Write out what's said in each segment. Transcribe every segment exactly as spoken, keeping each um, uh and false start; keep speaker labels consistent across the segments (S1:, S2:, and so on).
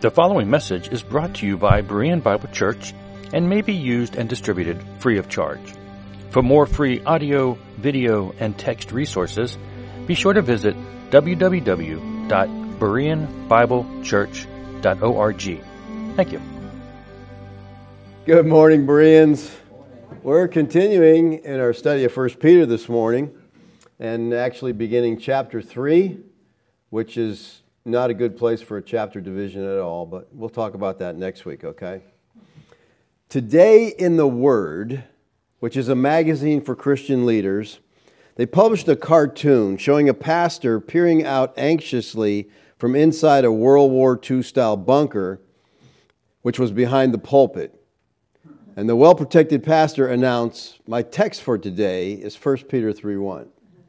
S1: The following message is brought to you by Berean Bible Church and may be used and distributed free of charge. For more free audio, video, and text resources, be sure to visit w w w dot berean bible church dot org. Thank you.
S2: Good morning, Bereans. We're continuing in our study of First Peter this morning, and actually beginning chapter three, which is not a good place for a chapter division at all, but we'll talk about that next week, okay? Today in the Word, which is a magazine for Christian leaders, they published a cartoon showing a pastor peering out anxiously from inside a World War Two style bunker, which was behind the pulpit. And the well-protected pastor announced, "My text for today is First Peter three one.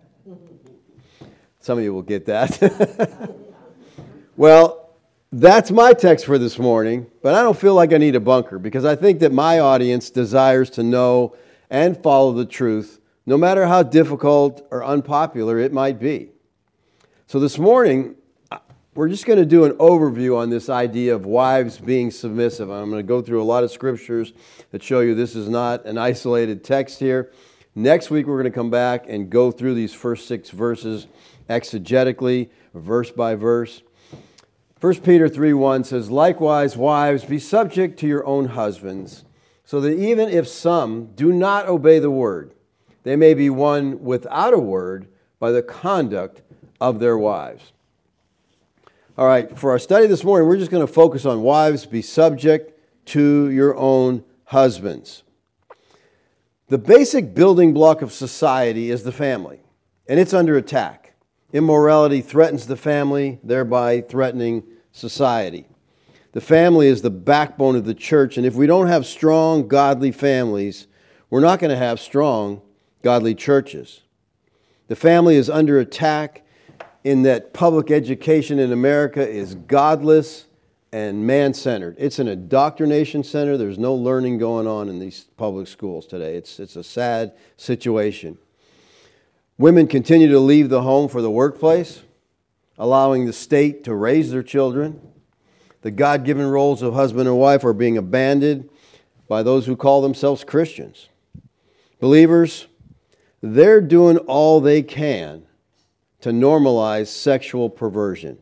S2: Some of you will get that. Well, that's my text for this morning, but I don't feel like I need a bunker because I think that my audience desires to know and follow the truth, no matter how difficult or unpopular it might be. So this morning, we're just going to do an overview on this idea of wives being submissive. I'm going to go through a lot of scriptures that show you this is not an isolated text here. Next week, we're going to come back and go through these first six verses exegetically, verse by verse. First Peter three one says, "Likewise, wives, be subject to your own husbands, so that even if some do not obey the word, they may be won without a word by the conduct of their wives." All right, for our study this morning, we're just going to focus on wives, be subject to your own husbands. The basic building block of society is the family, and it's under attack. Immorality threatens the family, thereby threatening society. The family is the backbone of the church, and if we don't have strong, godly families, we're not going to have strong, godly churches. The family is under attack in that public education in America is godless and man-centered. It's an indoctrination center. There's no learning going on in these public schools today. It's, it's a sad situation. Women continue to leave the home for the workplace, allowing the state to raise their children. The God-given roles of husband and wife are being abandoned by those who call themselves Christians. Believers, they're doing all they can to normalize sexual perversion.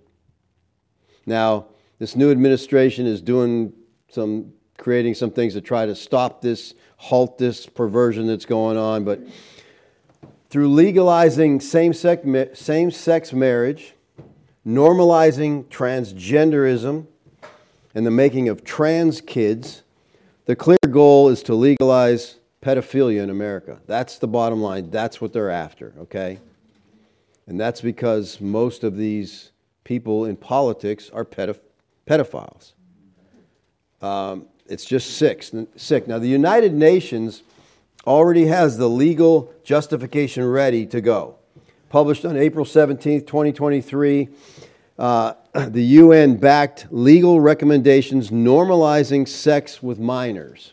S2: Now, this new administration is doing some, creating some things to try to stop this, halt this perversion that's going on, but through legalizing same-sex, same-sex marriage, normalizing transgenderism, and the making of trans kids, the clear goal is to legalize pedophilia in America. That's the bottom line. That's what they're after, okay? And that's because most of these people in politics are pedoph- pedophiles. Um, it's just sick. sick. Now, the United Nations already has the legal justification ready to go. Published on April seventeenth, twenty twenty-three, uh, the U N-backed legal recommendations normalizing sex with minors.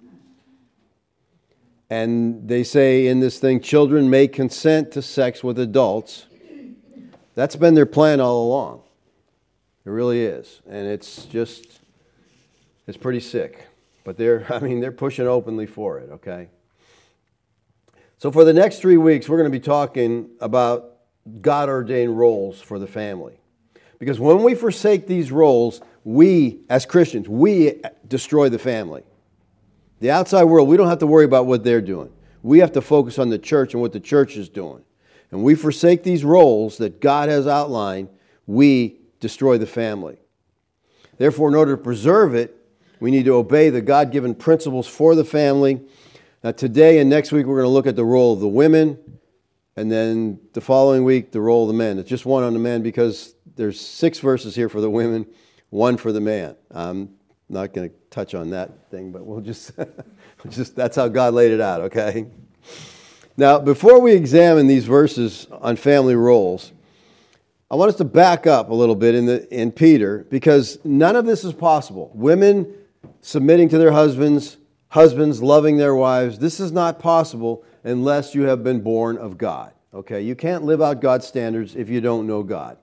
S2: And they say in this thing, children may consent to sex with adults. That's been their plan all along. It really is. And it's just, it's pretty sick. But they're, I mean, they're pushing openly for it, okay? So for the next three weeks, we're going to be talking about God-ordained roles for the family. Because when we forsake these roles, we, as Christians, we destroy the family. The outside world, we don't have to worry about what they're doing. We have to focus on the church and what the church is doing. And we forsake these roles that God has outlined, we destroy the family. Therefore, in order to preserve it, we need to obey the God-given principles for the family. Now, today and next week, we're going to look at the role of the women, and then the following week, the role of the men. It's just one on the men because there's six verses here for the women, one for the man. I'm not going to touch on that thing, but we'll just, we'll just that's how God laid it out, okay? Now, before we examine these verses on family roles, I want us to back up a little bit in the in Peter, because none of this is possible. Women submitting to their husbands, husbands loving their wives, this is not possible unless you have been born of God. Okay, you can't live out God's standards if you don't know God.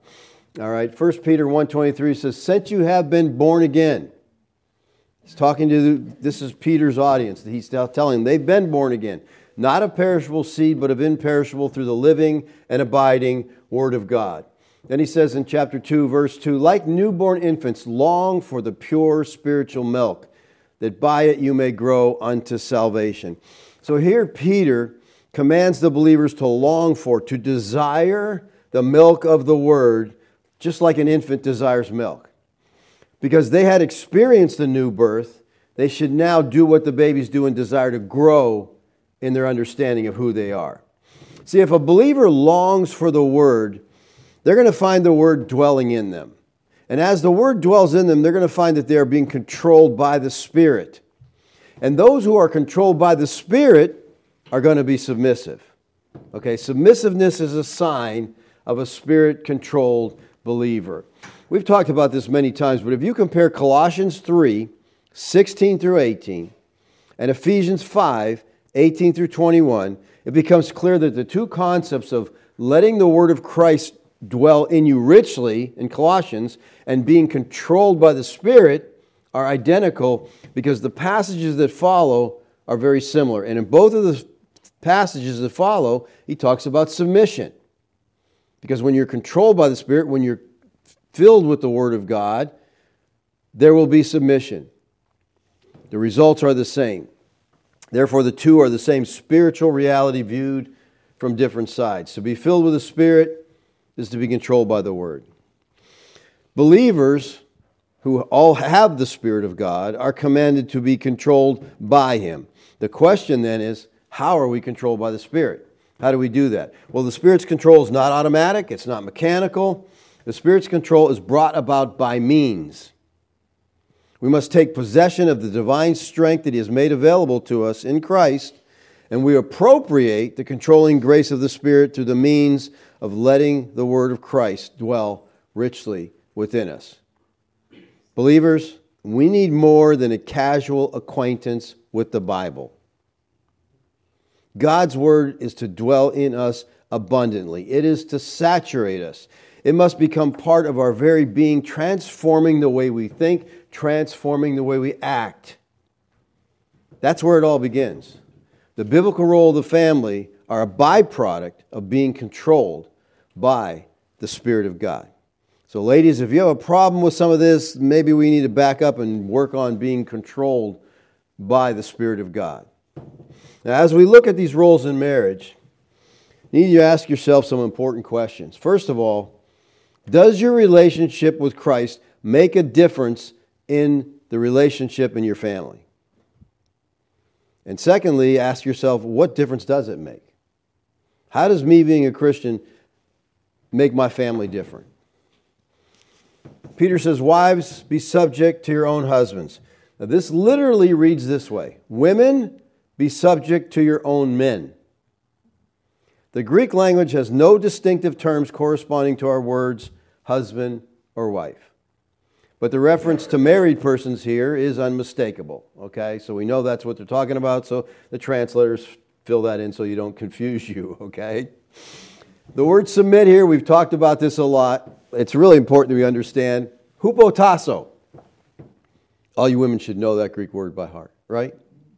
S2: All right, First Peter one twenty-three says, since you have been born again. He's talking to, the, this is Peter's audience. He's now telling them they've been born again. Not of perishable seed, but of imperishable through the living and abiding Word of God. Then he says in chapter two, verse two, like newborn infants, long for the pure spiritual milk, that by it you may grow unto salvation. So here Peter commands the believers to long for, to desire the milk of the Word, just like an infant desires milk. Because they had experienced the new birth, they should now do what the babies do and desire to grow in their understanding of who they are. See, if a believer longs for the Word, they're going to find the Word dwelling in them. And as the Word dwells in them, they're going to find that they are being controlled by the Spirit. And those who are controlled by the Spirit are going to be submissive. Okay, submissiveness is a sign of a Spirit-controlled believer. We've talked about this many times, but if you compare Colossians three, sixteen through eighteen, and Ephesians five, eighteen through twenty-one, it becomes clear that the two concepts of letting the Word of Christ dwell in you richly in Colossians and being controlled by the Spirit are identical, because the passages that follow are very similar. And in both of the passages that follow, he talks about submission. Because when you're controlled by the Spirit, when you're filled with the Word of God, there will be submission. The results are the same. Therefore, the two are the same spiritual reality viewed from different sides. To be filled with the Spirit is to be controlled by the Word. Believers who all have the Spirit of God are commanded to be controlled by Him. The question then is, how are we controlled by the Spirit? How do we do that? Well, the Spirit's control is not automatic. It's not mechanical. The Spirit's control is brought about by means. We must take possession of the divine strength that He has made available to us in Christ, and we appropriate the controlling grace of the Spirit through the means of letting the Word of Christ dwell richly within us. Believers, we need more than a casual acquaintance with the Bible. God's Word is to dwell in us abundantly. It is to saturate us. It must become part of our very being, transforming the way we think, transforming the way we act. That's where it all begins. The biblical role of the family are a byproduct of being controlled by the Spirit of God. So ladies, if you have a problem with some of this, maybe we need to back up and work on being controlled by the Spirit of God. Now, as we look at these roles in marriage, you need to ask yourself some important questions. First of all, does your relationship with Christ make a difference in the relationship in your family? And secondly, ask yourself, what difference does it make? How does me being a Christian make my family different? Peter says, wives, be subject to your own husbands. Now, this literally reads this way: women, be subject to your own men. The Greek language has no distinctive terms corresponding to our words husband or wife. But the reference to married persons here is unmistakable. Okay, so we know that's what they're talking about, so the translators fill that in so you don't confuse you, okay? The word submit here, we've talked about this a lot. It's really important that we understand. Hupotasso. All you women should know that Greek word by heart, right?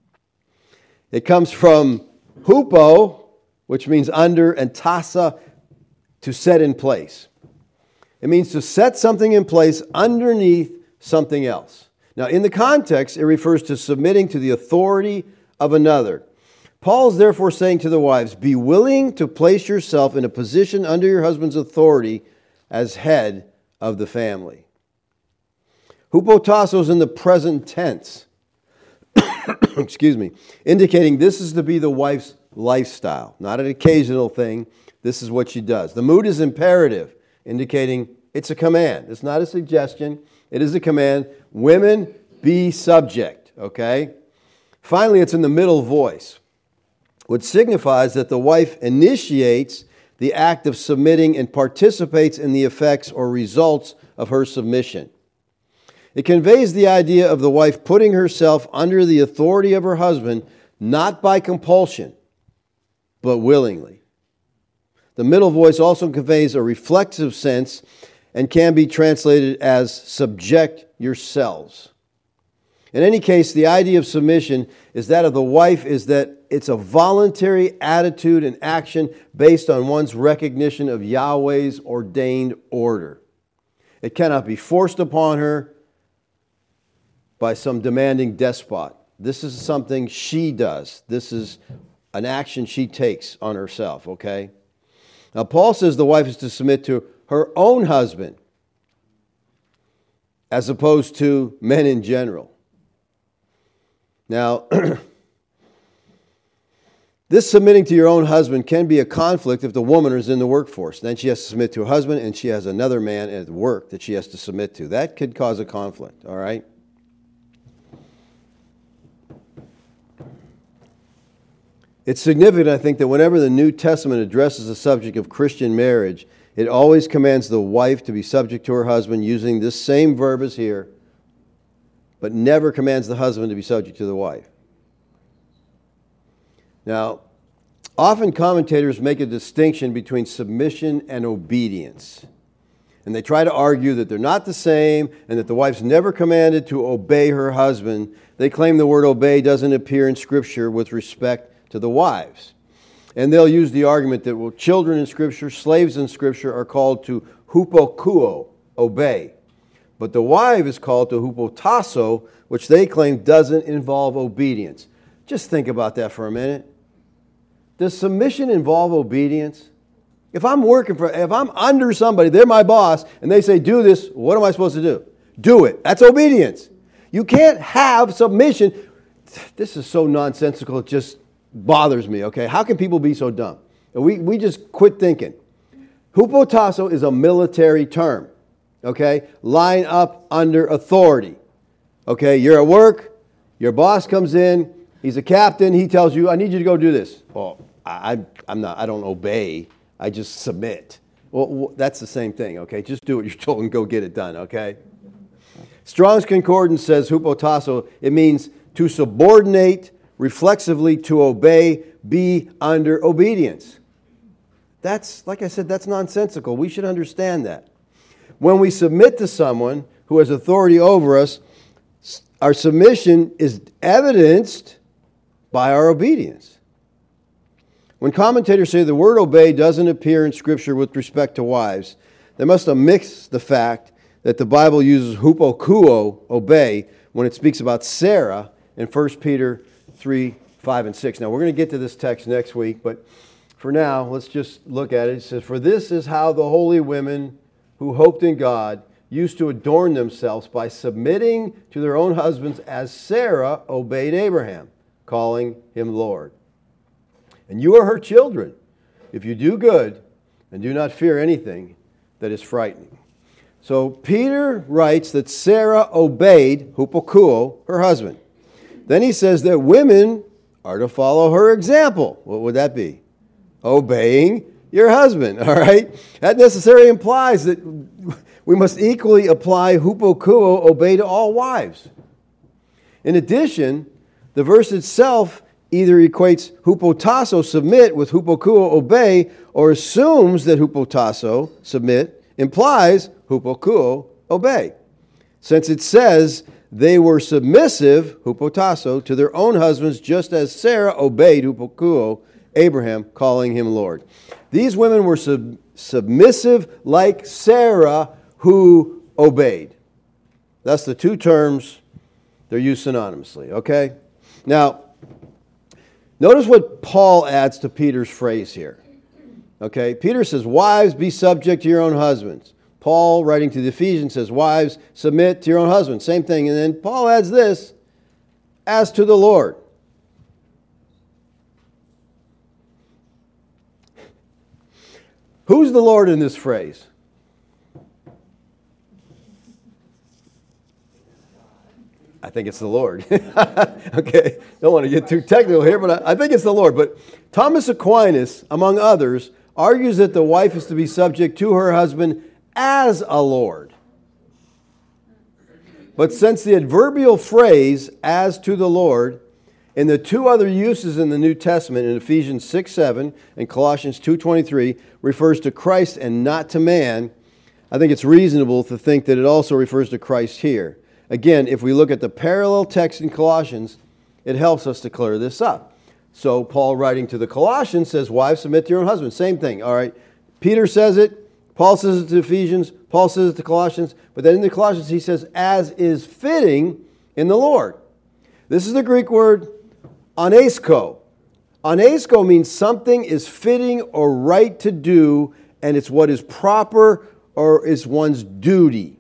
S2: It comes from hupo, which means under, and tassa, to set in place. It means to set something in place underneath something else. Now, in the context, it refers to submitting to the authority of another. Paul's therefore saying to the wives, be willing to place yourself in a position under your husband's authority as head of the family. Hupotasso is in the present tense. Excuse me, indicating this is to be the wife's lifestyle, not an occasional thing. This is what she does. The mood is imperative, indicating it's a command. It's not a suggestion. It is a command. Women, be subject, okay? Finally, it's in the middle voice, which signifies that the wife initiates the act of submitting and participates in the effects or results of her submission. It conveys the idea of the wife putting herself under the authority of her husband, not by compulsion, but willingly. The middle voice also conveys a reflexive sense and can be translated as subject yourselves. In any case, the idea of submission is that of the wife is that it's a voluntary attitude and action based on one's recognition of Yahweh's ordained order. It cannot be forced upon her by some demanding despot. This is something she does. This is an action she takes on herself, okay? Now, Paul says the wife is to submit to her own husband as opposed to men in general. Now, this submitting to your own husband can be a conflict if the woman is in the workforce. Then she has to submit to her husband, and she has another man at work that she has to submit to. That could cause a conflict, all right? It's significant, I think, that whenever the New Testament addresses the subject of Christian marriage, it always commands the wife to be subject to her husband using this same verb as here, but never commands the husband to be subject to the wife. Now, often commentators make a distinction between submission and obedience. And they try to argue that they're not the same and that the wife's never commanded to obey her husband. They claim the word obey doesn't appear in Scripture with respect to the wives. And they'll use the argument that, well, children in Scripture, slaves in Scripture are called to hupokuo, obey. But the wife is called to hupotasso, which they claim doesn't involve obedience. Just think about that for a minute. Does submission involve obedience? If I'm working for, if I'm under somebody, they're my boss, and they say, do this, what am I supposed to do? Do it. That's obedience. You can't have submission. This is so nonsensical, it just bothers me, okay? How can people be so dumb? We, we just quit thinking. Hupotasso is a military term, okay? Line up under authority. Okay, you're at work, your boss comes in, he's a captain, he tells you, I need you to go do this. Well, I, I'm not, I don't obey, I just submit. Well, that's the same thing, okay? Just do what you're told and go get it done, okay? Strong's Concordance says hupotasso, it means to subordinate, reflexively to obey, be under obedience. That's, like I said, that's nonsensical. We should understand that. When we submit to someone who has authority over us, our submission is evidenced by our obedience. When commentators say the word obey doesn't appear in Scripture with respect to wives, they must have mixed the fact that the Bible uses hupokuo, obey, when it speaks about Sarah in First Peter three, five, and six. Now, we're going to get to this text next week, but for now, let's just look at it. It says, for this is how the holy women who hoped in God used to adorn themselves by submitting to their own husbands as Sarah obeyed Abraham, calling him Lord. And you are her children, if you do good and do not fear anything that is frightening. So Peter writes that Sarah obeyed hupokuo, her husband. Then he says that women are to follow her example. What would that be? Obeying your husband, all right? That necessarily implies that we must equally apply hupokuo, obey to all wives. In addition, the verse itself either equates hupotasso, submit, with hupokuo, obey, or assumes that hupotasso, submit, implies hupokuo, obey. Since it says they were submissive, hupotasso, to their own husbands, just as Sarah obeyed hupokuo, Abraham, calling him Lord. These women were sub- submissive like Sarah, who obeyed. That's the two terms, they're used synonymously, okay? Now, notice what Paul adds to Peter's phrase here. Okay, Peter says, wives, be subject to your own husbands. Paul, writing to the Ephesians, says, wives, submit to your own husbands. Same thing. And then Paul adds this, as to the Lord. Who's the Lord in this phrase? I think it's the Lord. Okay, don't want to get too technical here, but I, I think it's the Lord. But Thomas Aquinas, among others, argues that the wife is to be subject to her husband as a Lord. But since the adverbial phrase, as to the Lord, in the two other uses in the New Testament, in Ephesians six seven and Colossians two twenty-three, refers to Christ and not to man, I think it's reasonable to think that it also refers to Christ here. Again, if we look at the parallel text in Colossians, it helps us to clear this up. So Paul, writing to the Colossians, says, wives, submit to your own husbands. Same thing, all right? Peter says it. Paul says it to Ephesians. Paul says it to Colossians. But then in the Colossians, he says, as is fitting in the Lord. This is the Greek word anasko. Anasko means something is fitting or right to do, and it's what is proper or is one's duty.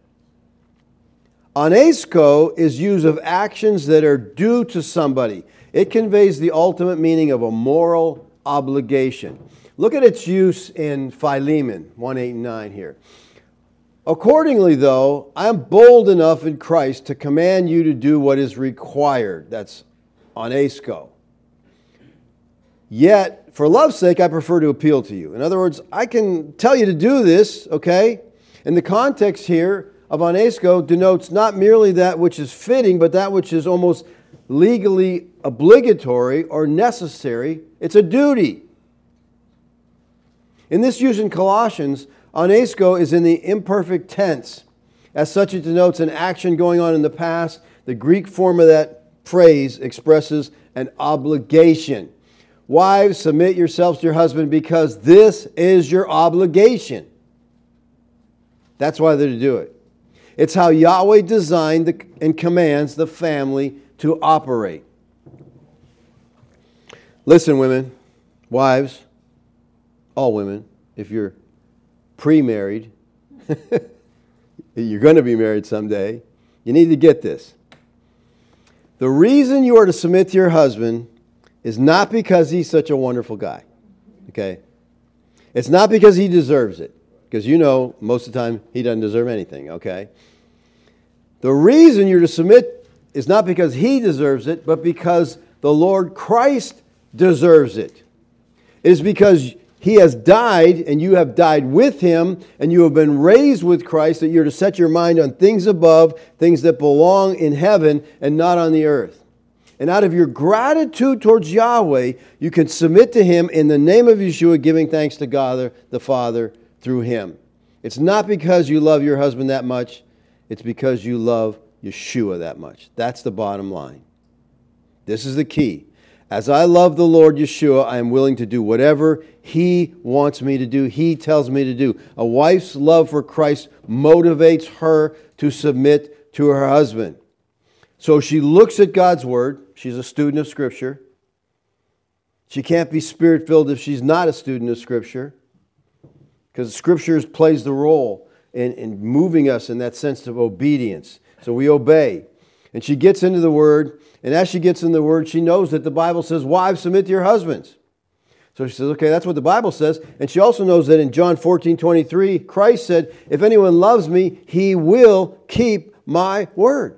S2: Anasko is used of actions that are due to somebody. It conveys the ultimate meaning of a moral obligation. Look at its use in Philemon one, eight, and nine here. Accordingly, though, I am bold enough in Christ to command you to do what is required. That's anasko. Yet, for love's sake, I prefer to appeal to you. In other words, I can tell you to do this, okay? And the context here of anasko denotes not merely that which is fitting, but that which is almost legally obligatory or necessary. It's a duty. In this use in Colossians, anasko is in the imperfect tense. As such, it denotes an action going on in the past. The Greek form of that phrase expresses an obligation. Wives, submit yourselves to your husband because this is your obligation. That's why they're to do it. It's how Yahweh designed the, and commands the family to operate. Listen, women, wives, all women, if you're pre-married, you're going to be married someday, you need to get this. The reason you are to submit to your husband is not because he's such a wonderful guy, okay? It's not because he deserves it, because you know most of the time he doesn't deserve anything, okay? The reason you're to submit is not because he deserves it, but because the Lord Christ deserves it. It is because he has died and you have died with him and you have been raised with Christ that you're to set your mind on things above, things that belong in heaven and not on the earth. And out of your gratitude towards Yahweh, you can submit to him in the name of Yeshua, giving thanks to God the Father through him. It's not because you love your husband that much. It's because you love Yeshua that much. That's the bottom line. This is the key. As I love the Lord Yeshua, I am willing to do whatever he wants me to do, he tells me to do. A wife's love for Christ motivates her to submit to her husband. So she looks at God's Word. She's a student of Scripture. She can't be Spirit-filled if she's not a student of Scripture, because Scripture plays the role in, in moving us in that sense of obedience. So we obey. And she gets into the Word, and as she gets in the Word, she knows that the Bible says, wives, submit to your husbands. So she says, okay, that's what the Bible says. And she also knows that in John fourteen twenty-three, Christ said, if anyone loves me, he will keep my word.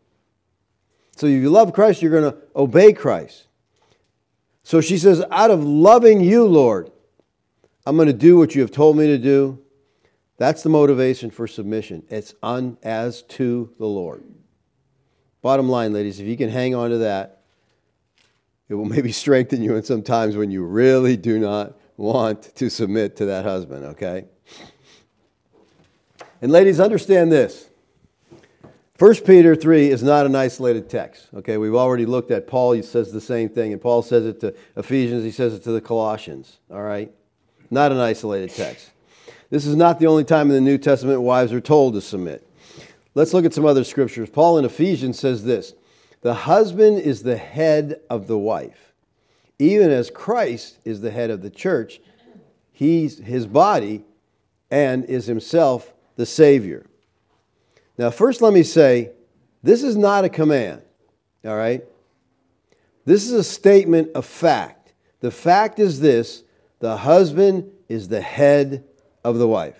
S2: So if you love Christ, you're going to obey Christ. So she says, out of loving you, Lord, I'm going to do what you have told me to do. That's the motivation for submission. It's un, as to the Lord. Bottom line, ladies, if you can hang on to that, it will maybe strengthen you in some times when you really do not want to submit to that husband, okay? And ladies, understand this. First Peter three is not an isolated text. Okay, we've already looked at Paul. He says the same thing, and Paul says it to Ephesians. He says it to the Colossians. All right, not an isolated text. This is not the only time in the New Testament wives are told to submit. Let's look at some other scriptures. Paul in Ephesians says this: the husband is the head of the wife, even as Christ is the head of the church. He's his body and is himself the Savior. Now, first let me say, this is not a command, all right? This is a statement of fact. The fact is this: the husband is the head of the wife.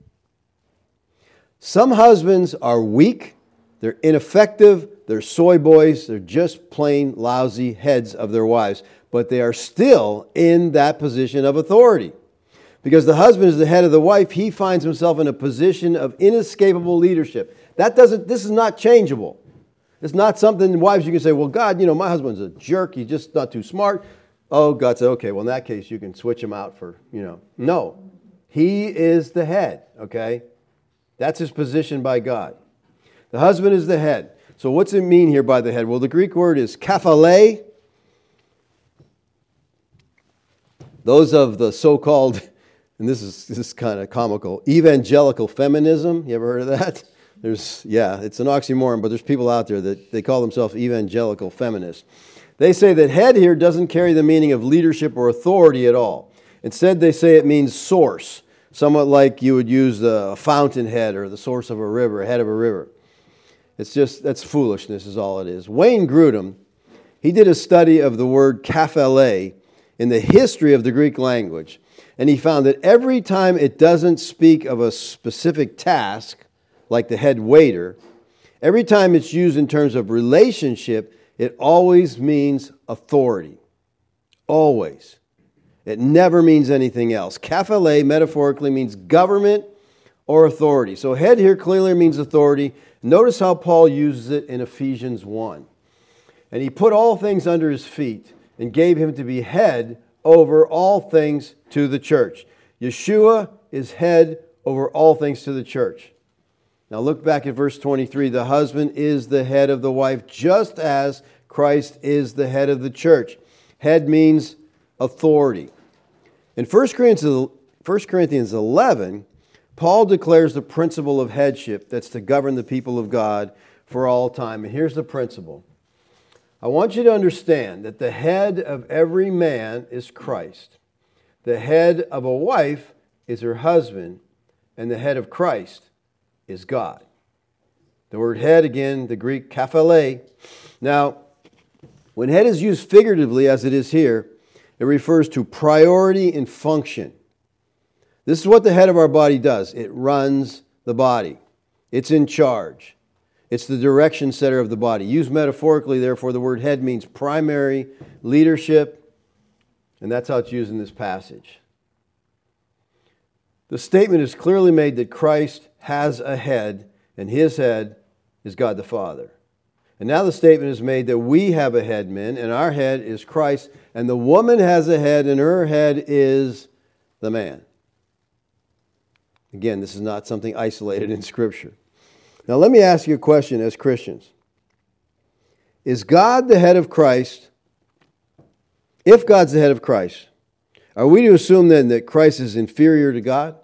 S2: Some husbands are weak, they're ineffective, they're soy boys, they're just plain lousy heads of their wives, but they are still in that position of authority. Because the husband is the head of the wife, he finds himself in a position of inescapable leadership. That doesn't, this is not changeable. It's not something, wives, you can say, well, God, you know, my husband's a jerk, he's just not too smart. Oh, God said, okay, well, in that case, you can switch him out for, you know. No, he is the head, okay? That's his position by God. The husband is the head. So what's it mean here by the head? Well, the Greek word is kephale. Those of the so-called, and this is this is kind of comical, evangelical feminism. You ever heard of that? There's, yeah, it's an oxymoron, but there's people out there that they call themselves evangelical feminists. They say that head here doesn't carry the meaning of leadership or authority at all. Instead, they say it means source, somewhat like you would use the fountainhead or the source of a river, head of a river. It's just, that's foolishness is all it is. Wayne Grudem, he did a study of the word kephale in the history of the Greek language, and he found that every time it doesn't speak of a specific task, like the head waiter, every time it's used in terms of relationship, it always means authority. Always. It never means anything else. Kephale metaphorically means government or authority. So head here clearly means authority. Notice how Paul uses it in Ephesians one. And he put all things under his feet and gave him to be head over all things to the church. Yeshua is head over all things to the church. Now look back at verse twenty-three. The husband is the head of the wife, just as Christ is the head of the church. Head means authority. In First Corinthians eleven, Paul declares the principle of headship that's to govern the people of God for all time. And here's the principle. I want you to understand that the head of every man is Christ. The head of a wife is her husband, and the head of Christ is God. The word head, again, the Greek kephale. Now, when head is used figuratively, as it is here, it refers to priority and function. This is what the head of our body does. It runs the body. It's in charge. It's the direction setter of the body. Used metaphorically, therefore, the word head means primary leadership, and that's how it's used in this passage. The statement is clearly made that Christ has a head, and his head is God the Father. And now the statement is made that we have a head, men, and our head is Christ, and the woman has a head, and her head is the man. Again, this is not something isolated in Scripture. Now let me ask you a question as Christians. Is God the head of Christ? If God's the head of Christ, are we to assume then that Christ is inferior to God?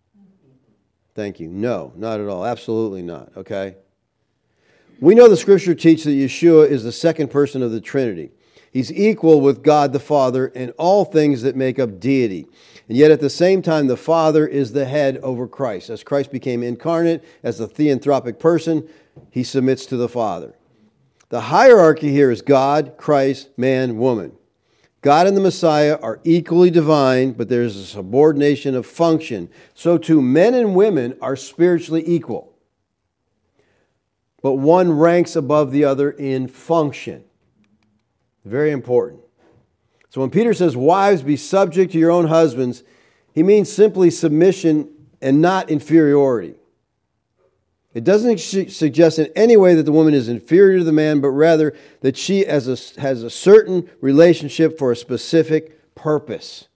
S2: Thank you. No, not at all. Absolutely not. Okay? We know the Scripture teaches that Yeshua is the second person of the Trinity. He's equal with God the Father in all things that make up deity. And yet at the same time, the Father is the head over Christ. As Christ became incarnate as the theanthropic person, he submits to the Father. The hierarchy here is God, Christ, man, woman. God and the Messiah are equally divine, but there's a subordination of function. So too, men and women are spiritually equal. But one ranks above the other in function. Very important. So when Peter says, wives, be subject to your own husbands, he means simply submission and not inferiority. It doesn't suggest in any way that the woman is inferior to the man, but rather that she has a, has a certain relationship for a specific purpose.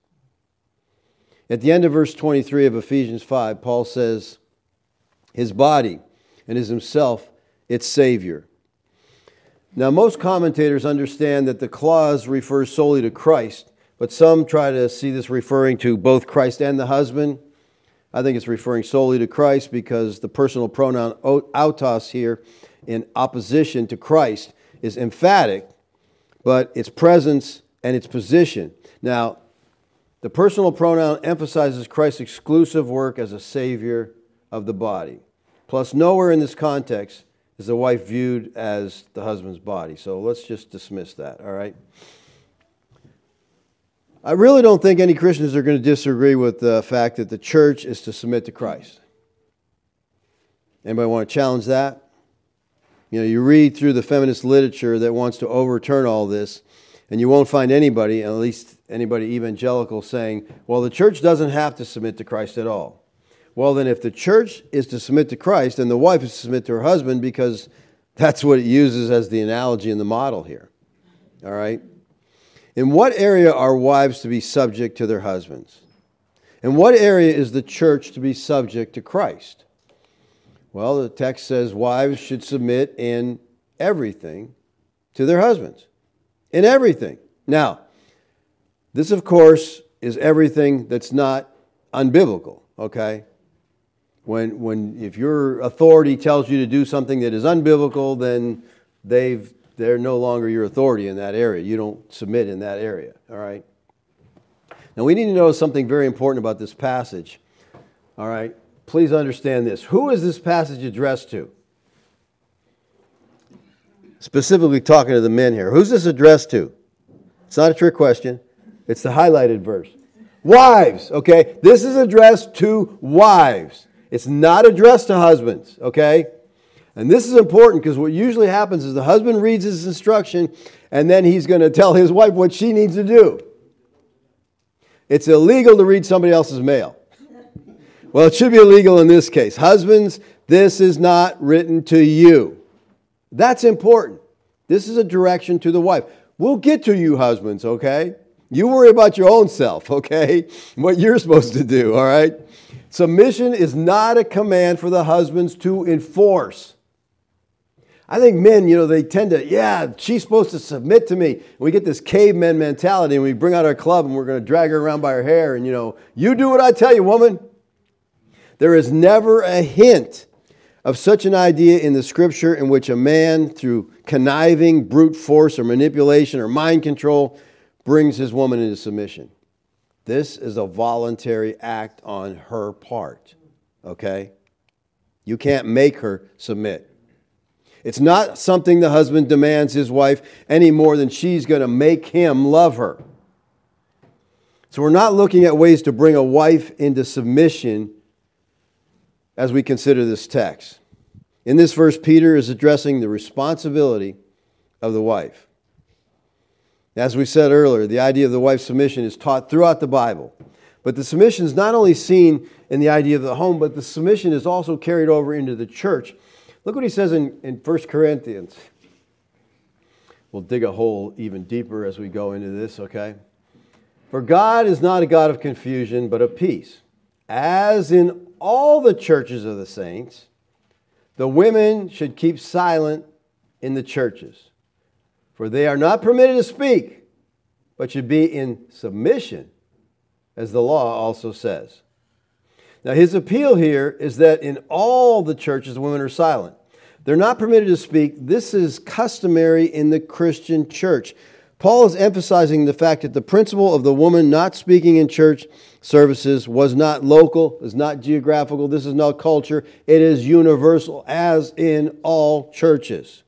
S2: At the end of verse twenty-three of Ephesians five, Paul says, his body and his himself, its Savior. Now, most commentators understand that the clause refers solely to Christ, but some try to see this referring to both Christ and the husband. I think it's referring solely to Christ because the personal pronoun autos here in opposition to Christ is emphatic, but its presence and its position. Now, the personal pronoun emphasizes Christ's exclusive work as a Savior of the body. Plus, nowhere in this context is the wife viewed as the husband's body. So let's just dismiss that, all right? I really don't think any Christians are going to disagree with the fact that the church is to submit to Christ. Anybody want to challenge that? You know, you read through the feminist literature that wants to overturn all this, and you won't find anybody, at least anybody evangelical, saying, well, the church doesn't have to submit to Christ at all. Well, then if the church is to submit to Christ, then the wife is to submit to her husband because that's what it uses as the analogy in the model here. All right? In what area are wives to be subject to their husbands? In what area is the church to be subject to Christ? Well, the text says wives should submit in everything to their husbands. In everything. Now, this, of course, is everything that's not unbiblical, okay? When, when if your authority tells you to do something that is unbiblical, then they've, they're no longer your authority in that area. You don't submit in that area, all right? Now, we need to know something very important about this passage, all right? Please understand this. Who is this passage addressed to? Specifically talking to the men here. Who's this addressed to? It's not a trick question. It's the highlighted verse. Wives, okay? This is addressed to wives. It's not addressed to husbands, okay? And this is important because what usually happens is the husband reads his instruction and then he's going to tell his wife what she needs to do. It's illegal to read somebody else's mail. Well, it should be illegal in this case. Husbands, this is not written to you. That's important. This is a direction to the wife. We'll get to you, husbands, okay? You worry about your own self, okay? What you're supposed to do, all right? Submission is not a command for the husbands to enforce. I think men, you know, they tend to, yeah, she's supposed to submit to me. We get this caveman mentality and we bring out our club and we're going to drag her around by her hair and, you know, you do what I tell you, woman. There is never a hint of such an idea in the Scripture in which a man, through conniving, brute force, or manipulation, or mind control, brings his woman into submission. This is a voluntary act on her part, okay? You can't make her submit. It's not something the husband demands his wife any more than she's going to make him love her. So we're not looking at ways to bring a wife into submission as we consider this text. In this verse, Peter is addressing the responsibility of the wife. As we said earlier, the idea of the wife's submission is taught throughout the Bible. But the submission is not only seen in the idea of the home, but the submission is also carried over into the church. Look what he says in, in First Corinthians. We'll dig a hole even deeper as we go into this, okay? For God is not a God of confusion, but of peace. As in all the churches of the saints, the women should keep silent in the churches. For they are not permitted to speak, but should be in submission, as the law also says. Now, his appeal here is that in all the churches, women are silent. They're not permitted to speak. This is customary in the Christian church. Paul is emphasizing the fact that the principle of the woman not speaking in church services was not local, is not geographical, this is not culture. It is universal, as in all churches.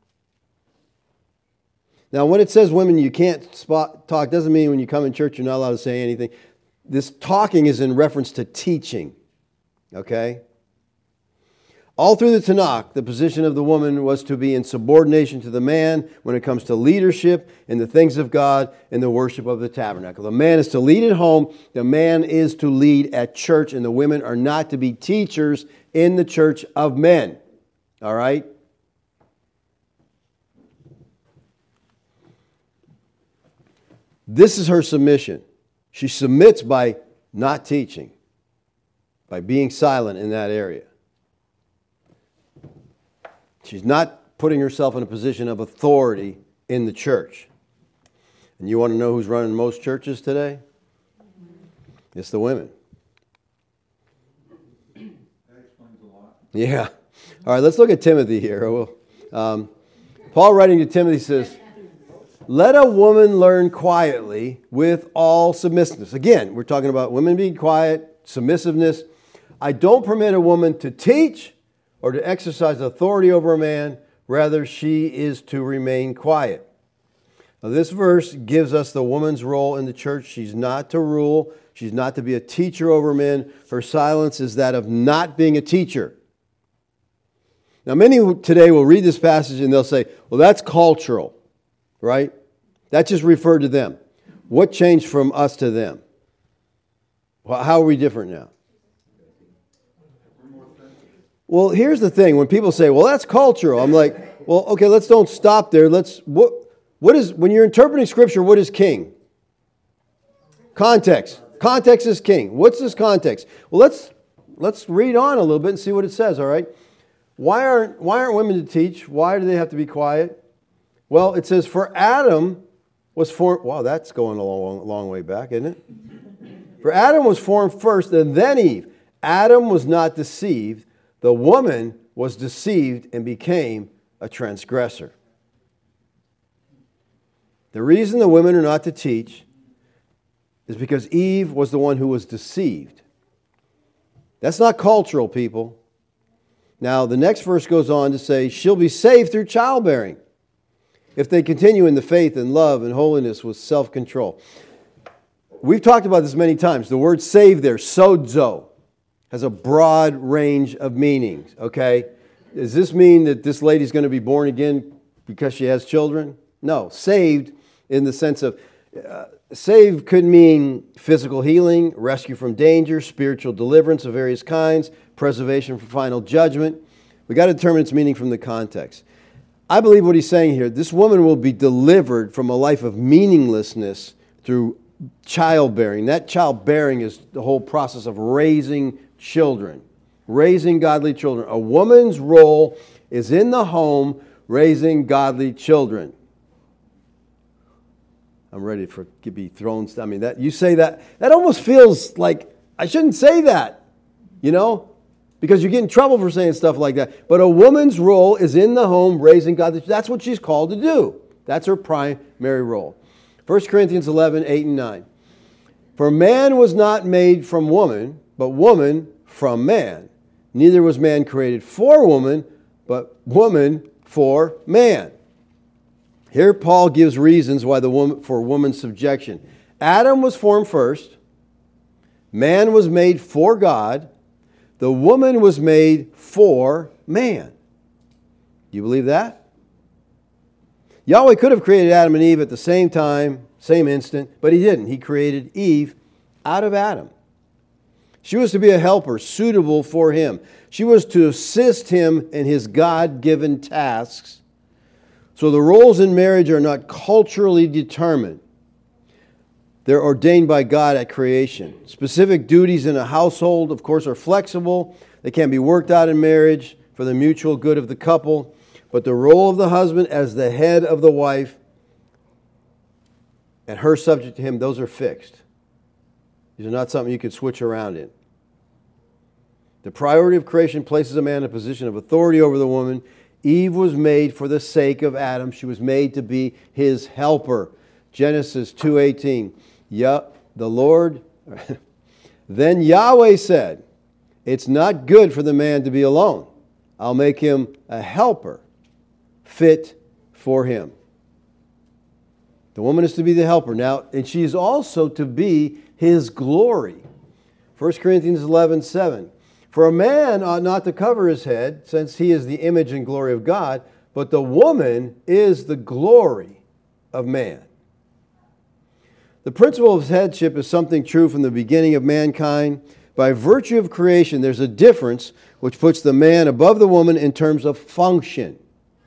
S2: Now, when it says women, you can't spot, talk, doesn't mean when you come in church you're not allowed to say anything. This talking is in reference to teaching, okay? All through the Tanakh, the position of the woman was to be in subordination to the man when it comes to leadership in the things of God and the worship of the tabernacle. The man is to lead at home, the man is to lead at church, and the women are not to be teachers in the church of men, all right? This is her submission. She submits by not teaching, by being silent in that area. She's not putting herself in a position of authority in the church. And you want to know who's running most churches today? It's the women.
S3: That explains a lot.
S2: Yeah. All right, let's look at Timothy here. Um, Paul writing to Timothy says, let a woman learn quietly with all submissiveness. Again, we're talking about women being quiet, submissiveness. I don't permit a woman to teach or to exercise authority over a man. Rather, she is to remain quiet. Now, this verse gives us the woman's role in the church. She's not to rule. She's not to be a teacher over men. Her silence is that of not being a teacher. Now, many today will read this passage and they'll say, well, that's cultural, right? That just referred to them. What changed from us to them? Well, how are we different now? Well, here's the thing. When people say, well, that's cultural, I'm like, well, okay, let's don't stop there. Let's, what, what is, when you're interpreting Scripture, what is king? Context. Context is king. What's this context? Well, let's let's read on a little bit and see what it says, all right? Why aren't, why aren't women to teach? Why do they have to be quiet? Well, it says, for Adam was formed... Wow, that's going a long, long way back, isn't it? For Adam was formed first, and then Eve. Adam was not deceived. The woman was deceived and became a transgressor. The reason the women are not to teach is because Eve was the one who was deceived. That's not cultural, people. Now, the next verse goes on to say, she'll be saved through childbearing if they continue in the faith and love and holiness with self-control. We've talked about this many times. The word saved there, sozo, has a broad range of meanings, okay? Does this mean that this lady's going to be born again because she has children? No. Saved in the sense of, uh, saved could mean physical healing, rescue from danger, spiritual deliverance of various kinds, preservation from final judgment. We've got to determine its meaning from the context. I believe what he's saying here, this woman will be delivered from a life of meaninglessness through childbearing. That childbearing is the whole process of raising children, raising godly children. A woman's role is in the home raising godly children. I'm ready for to be thrown. I mean, that you say that, that almost feels like I shouldn't say that, you know, because you get in trouble for saying stuff like that. But a woman's role is in the home raising godly children. That's what she's called to do. That's her primary role. First Corinthians eleven, eight and nine. For man was not made from woman, but woman from man. Neither was man created for woman, but woman for man. Here Paul gives reasons why the woman for woman's subjection. Adam was formed first. Man was made for God. The woman was made for man. Do you believe that? Yahweh could have created Adam and Eve at the same time, same instant, but he didn't. He created Eve out of Adam. She was to be a helper suitable for him. She was to assist him in his God-given tasks. So the roles in marriage are not culturally determined. They're ordained by God at creation. Specific duties in a household, of course, are flexible. They can be worked out in marriage for the mutual good of the couple. But the role of the husband as the head of the wife and her subject to him, those are fixed. These are not something you can switch around in. The priority of creation places a man in a position of authority over the woman. Eve was made for the sake of Adam. She was made to be his helper. Genesis two eighteen. Yeah, the Lord. Then Yahweh said, it's not good for the man to be alone. I'll make him a helper fit for him. The woman is to be the helper. Now, and she is also to be his glory. First Corinthians eleven seven. For a man ought not to cover his head, since he is the image and glory of God, but the woman is the glory of man. The principle of headship is something true from the beginning of mankind. By virtue of creation, there's a difference which puts the man above the woman in terms of function.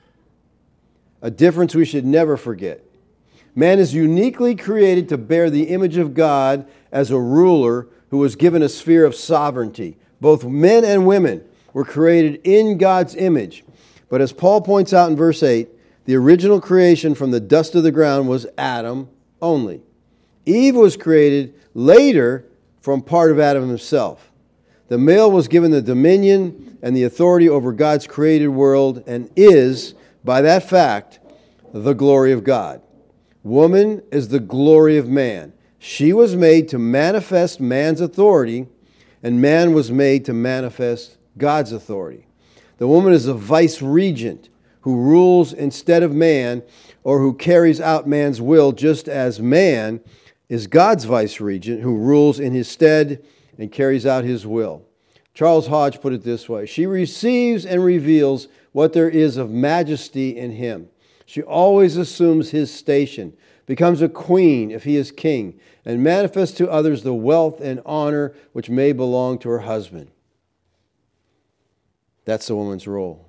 S2: A difference we should never forget. Man is uniquely created to bear the image of God as a ruler who was given a sphere of sovereignty. Both men and women were created in God's image. But as Paul points out in verse eight, the original creation from the dust of the ground was Adam only. Eve was created later from part of Adam himself. The male was given the dominion and the authority over God's created world and is, by that fact, the glory of God. Woman is the glory of man. She was made to manifest man's authority, and man was made to manifest God's authority. The woman is a vice-regent who rules instead of man, or who carries out man's will, just as man is God's vice-regent who rules in his stead and carries out his will. Charles Hodge put it this way: she receives and reveals what there is of majesty in him. She always assumes his station, becomes a queen if he is king, and manifests to others the wealth and honor which may belong to her husband. That's the woman's role.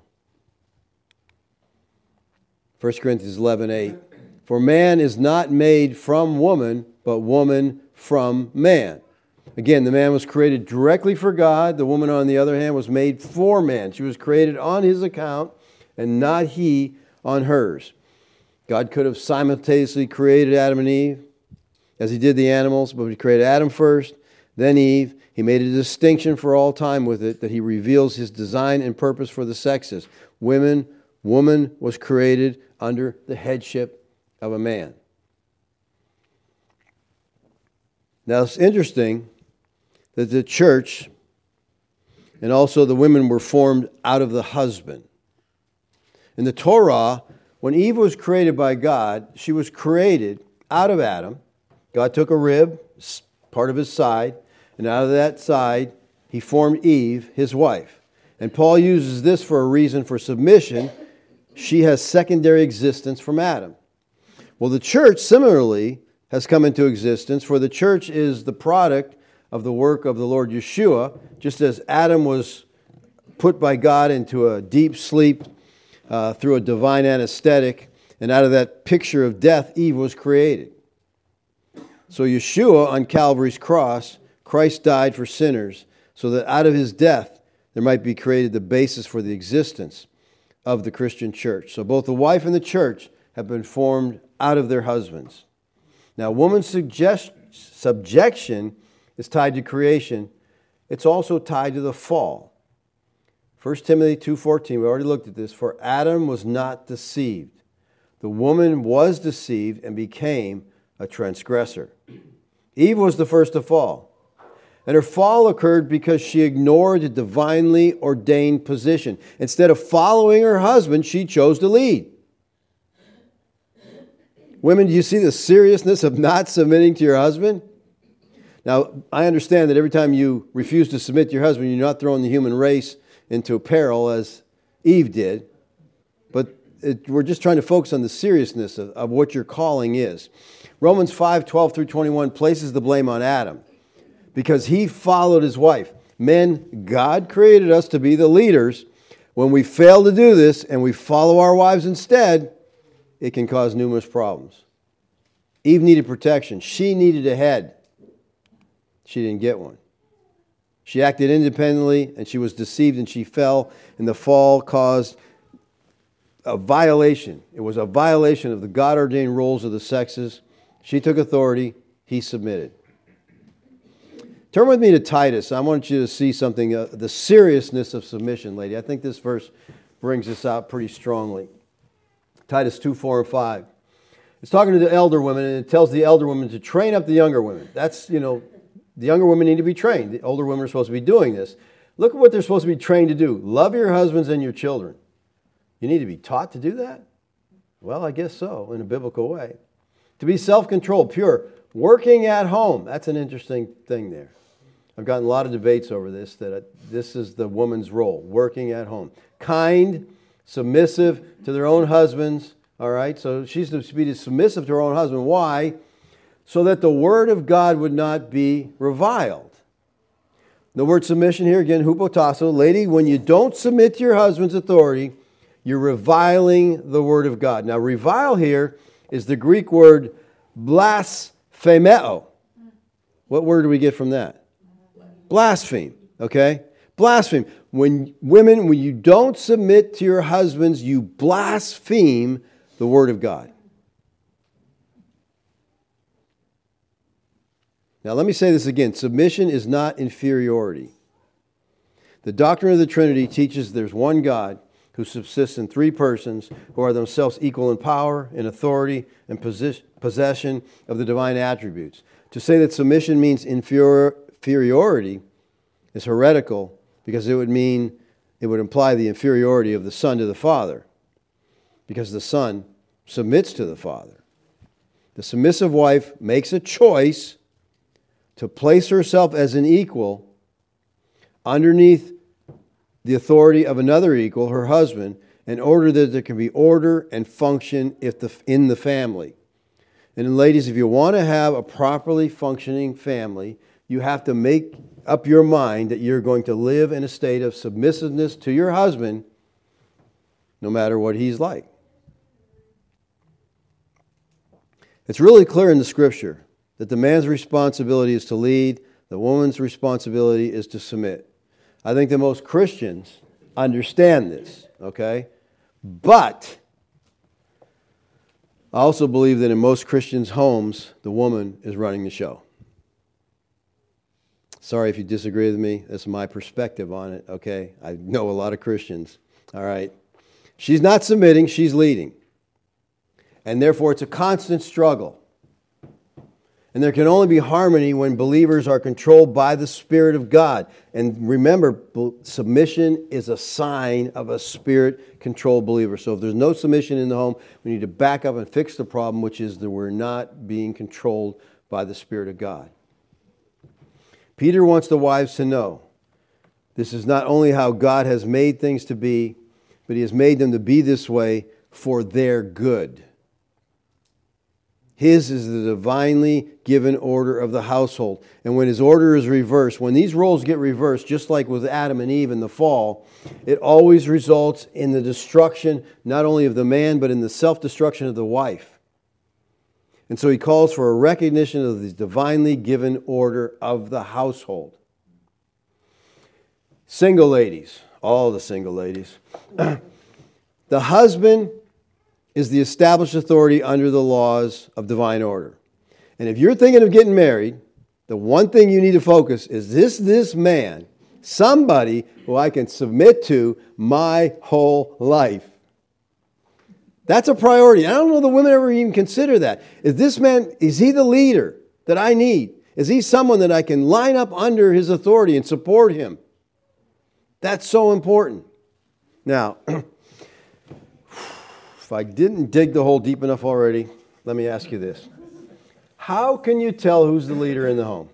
S2: First Corinthians eleven eight. For man is not made from woman, but woman from man. Again, the man was created directly for God. The woman, on the other hand, was made for man. She was created on his account and not he on hers. God could have simultaneously created Adam and Eve as he did the animals, but he created Adam first, then Eve. He made a distinction for all time with it, that he reveals his design and purpose for the sexes. Women, woman was created under the headship of a man. Now it's interesting that the church and also the women were formed out of the husband. In the Torah, when Eve was created by God, she was created out of Adam. God took a rib, part of his side, and out of that side, he formed Eve, his wife. And Paul uses this for a reason for submission. She has secondary existence from Adam. Well, the church, similarly, has come into existence, for the church is the product of the work of the Lord Yeshua, just as Adam was put by God into a deep sleep uh, through a divine anesthetic, and out of that picture of death, Eve was created. So Yeshua, on Calvary's cross, Christ died for sinners, so that out of his death, there might be created the basis for the existence of the Christian church. So both the wife and the church have been formed out of their husbands. Now, woman's suggest- subjection is tied to creation. It's also tied to the fall. First Timothy two fourteen, we already looked at this. For Adam was not deceived. The woman was deceived and became a transgressor. Eve was the first to fall. And her fall occurred because she ignored a divinely ordained position. Instead of following her husband, she chose to lead. Women, do you see the seriousness of not submitting to your husband? Now, I understand that every time you refuse to submit to your husband, you're not throwing the human race into peril as Eve did. But it, we're just trying to focus on the seriousness of, of what your calling is. Romans five twelve through twenty-one places the blame on Adam because he followed his wife. Men, God created us to be the leaders. When we fail to do this and we follow our wives instead, it can cause numerous problems. Eve needed protection. She needed a head. She didn't get one. She acted independently and she was deceived and she fell, and the fall caused a violation. It was a violation of the God-ordained roles of the sexes. She took authority. He submitted. Turn with me to Titus. I want you to see something, uh, the seriousness of submission, lady. I think this verse brings this out pretty strongly. Titus two, four, and five. It's talking to the elder women, and it tells the elder women to train up the younger women. That's, you know, the younger women need to be trained. The older women are supposed to be doing this. Look at what they're supposed to be trained to do. Love your husbands and your children. You need to be taught to do that? Well, I guess so, in a biblical way. To be self-controlled, pure, working at home. That's an interesting thing there. I've gotten a lot of debates over this, that this is the woman's role, working at home. Kind, submissive to their own husbands, all right? So she's to be submissive to her own husband. Why? So that the word of God would not be reviled. The word submission here, again, hupotasso. Lady, when you don't submit to your husband's authority, you're reviling the word of God. Now, revile here is the Greek word blasphemeo. What word do we get from that? Blaspheme, okay? Blaspheme. When women, when you don't submit to your husbands, you blaspheme the word of God. Now, let me say this again. Submission is not inferiority. The doctrine of the Trinity teaches there's one God who subsists in three persons who are themselves equal in power, in authority, and possession of the divine attributes. To say that submission means inferior, inferiority is heretical because it would mean, it would imply the inferiority of the Son to the Father, because the Son submits to the Father. The submissive wife makes a choice to place herself as an equal underneath the authority of another equal, her husband, in order that there can be order and function if the, in the family. And ladies, if you want to have a properly functioning family, you have to make up your mind that you're going to live in a state of submissiveness to your husband, no matter what he's like. It's really clear in the Scripture that the man's responsibility is to lead, The woman's responsibility is to submit. I think that most Christians understand this, okay? But I also believe that in most Christians' homes, the woman is running the show. Sorry if you disagree with me. That's my perspective on it, okay? I know a lot of Christians, all right? She's not submitting, she's leading. And therefore, it's a constant struggle. And there can only be harmony when believers are controlled by the Spirit of God. And remember, submission is a sign of a Spirit-controlled believer. So if there's no submission in the home, we need to back up and fix the problem, which is that we're not being controlled by the Spirit of God. Peter wants the wives to know this is not only how God has made things to be, but He has made them to be this way for their good. His is the divinely given order of the household. And when His order is reversed, when these roles get reversed, just like with Adam and Eve in the fall, it always results in the destruction not only of the man, but in the self-destruction of the wife. And so He calls for a recognition of the divinely given order of the household. Single ladies, all the single ladies. The husband is the established authority under the laws of divine order. And if you're thinking of getting married, the one thing you need to focus is this this man, somebody who I can submit to my whole life. That's a priority. I don't know the women ever even consider that. Is this man, is he the leader that I need? Is he someone that I can line up under his authority and support him? That's so important. Now, if I didn't dig the hole deep enough already, let me ask you this. How can you tell who's the leader in the home?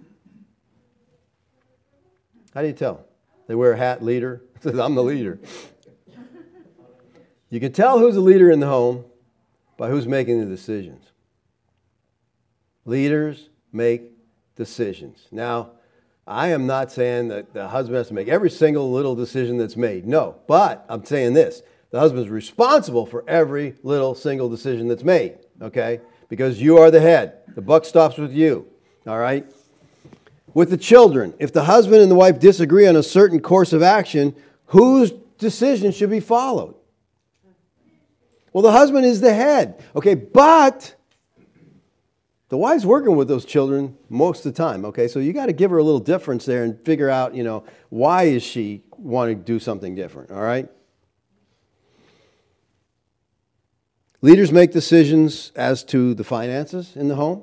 S2: How do you tell? They wear a hat, leader. Says, I'm the leader. You can tell who's the leader in the home by who's making the decisions. Leaders make decisions. Now, I am not saying that the husband has to make every single little decision that's made. No, but I'm saying this. The husband's responsible for every little single decision that's made, okay? Because you are the head. The buck stops with you, all right? With the children, if the husband and the wife disagree on a certain course of action, whose decision should be followed? Well, the husband is the head, okay? But the wife's working with those children most of the time, okay? So you got to give her a little difference there and figure out, you know, why is she wanting to do something different, all right? Leaders make decisions as to the finances in the home,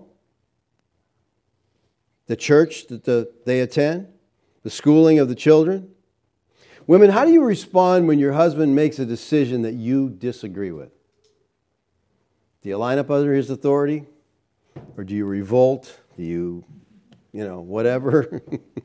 S2: the church that the, they attend, the schooling of the children. Women, how do you respond when your husband makes a decision that you disagree with? Do you line up under his authority? Or do you revolt? Do you, you know, whatever?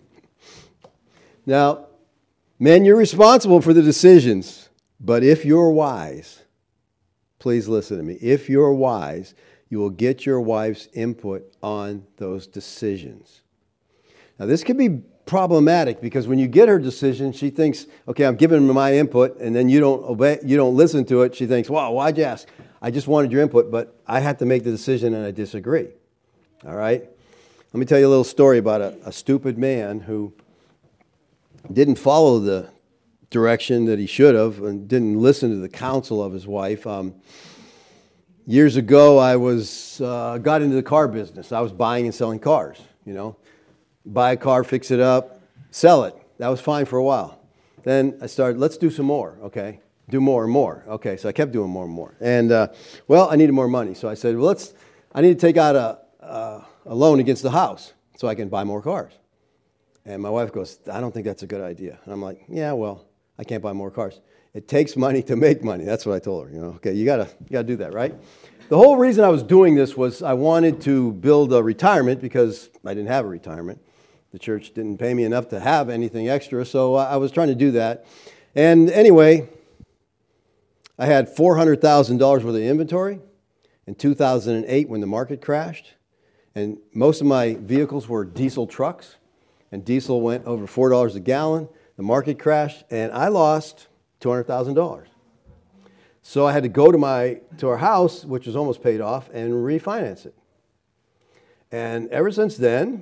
S2: Now, men, you're responsible for the decisions. But if you're wise, please listen to me. If you're wise, you will get your wife's input on those decisions. Now, this can be problematic because when you get her decision, she thinks, okay, I'm giving her my input, and then you don't obey, you don't listen to it. She thinks, wow, why'd you ask? I just wanted your input, but I had to make the decision and I disagree. All right? Let me tell you a little story about a, a stupid man who didn't follow the direction that he should have and didn't listen to the counsel of his wife. Um, years ago, I was uh, got into the car business. I was buying and selling cars, you know. Buy a car, fix it up, sell it. That was fine for a while. Then I started, let's do some more, okay? Do more and more. Okay, so I kept doing more and more. And, uh, well, I needed more money. So I said, well, let's, I need to take out a, a, a loan against the house so I can buy more cars. And my wife goes, I don't think that's a good idea. And I'm like, yeah, well, I can't buy more cars. It takes money to make money. That's what I told her. You know, okay, you gotta, you gotta do that, right? The whole reason I was doing this was I wanted to build a retirement because I didn't have a retirement. The church didn't pay me enough to have anything extra, so I was trying to do that. And anyway, I had four hundred thousand dollars worth of inventory in two thousand eight when the market crashed. And most of my vehicles were diesel trucks. And diesel went over four dollars a gallon. The market crashed, and I lost two hundred thousand dollars. So I had to go to my to our house, which was almost paid off, and refinance it. And ever since then,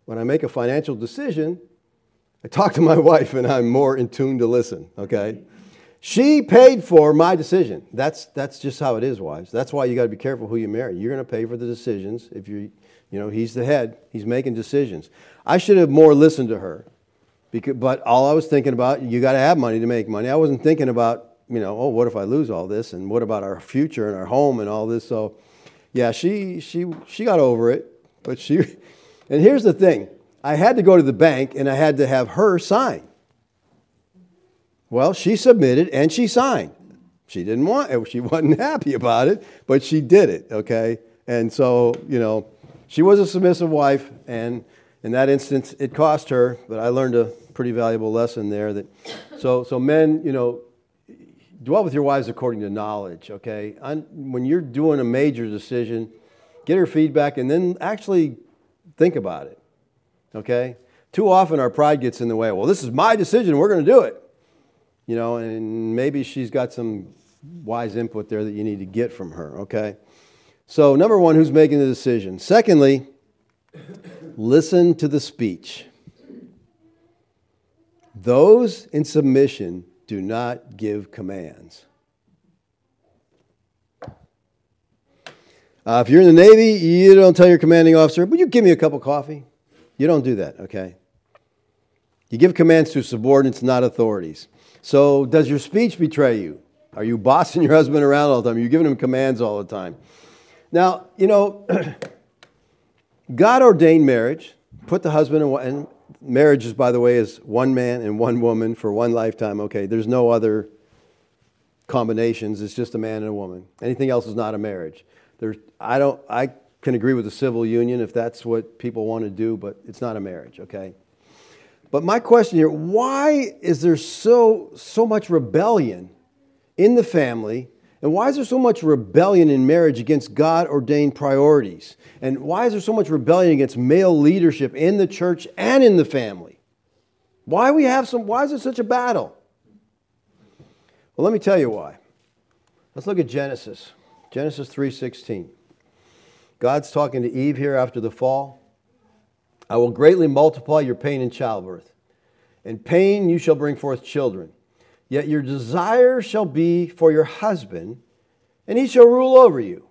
S2: when I make a financial decision, I talk to my wife and I'm more in tune to listen, okay? She paid for my decision. That's that's just how it is, wives. That's why you got to be careful who you marry. You're going to pay for the decisions. If you, you know, he's the head. He's making decisions. I should have more listened to her, because, but all I was thinking about, you got to have money to make money. I wasn't thinking about, you know, oh, what if I lose all this, and what about our future and our home and all this? So, yeah, she she she got over it, but she. And here's the thing: I had to go to the bank and I had to have her sign. Well, she submitted and she signed. She didn't want it. She wasn't happy about it, but she did it, okay? And so, you know, she was a submissive wife, and in that instance, it cost her, but I learned a pretty valuable lesson there. That so, so men, you know, dwell with your wives according to knowledge, okay? When you're doing a major decision, get her feedback and then actually think about it, okay? Too often our pride gets in the way. Well, this is my decision. We're going to do it. You know, and maybe she's got some wise input there that you need to get from her, okay? So, number one, who's making the decision? Secondly, listen to the speech. Those in submission do not give commands. Uh, if you're in the Navy, you don't tell your commanding officer, "Would you give me a cup of coffee?" You don't do that, okay? You give commands to subordinates, not authorities. So does your speech betray you? Are you bossing your husband around all the time? Are you giving him commands all the time? Now, you know, God ordained marriage, put the husband and wife, and marriage is, by the way, is one man and one woman for one lifetime. Okay, there's no other combinations. It's just a man and a woman. Anything else is not a marriage. There's, I don't, I can agree with the civil union if that's what people want to do, but it's not a marriage, okay? But my question here, why is there so so much rebellion in the family? And why is there so much rebellion in marriage against God-ordained priorities? And why is there so much rebellion against male leadership in the church and in the family? Why we have some why is there such a battle? Well, let me tell you why. Let's look at Genesis. Genesis three sixteen. God's talking to Eve here after the fall. I will greatly multiply your pain in childbirth. In pain you shall bring forth children. Yet your desire shall be for your husband, and he shall rule over you.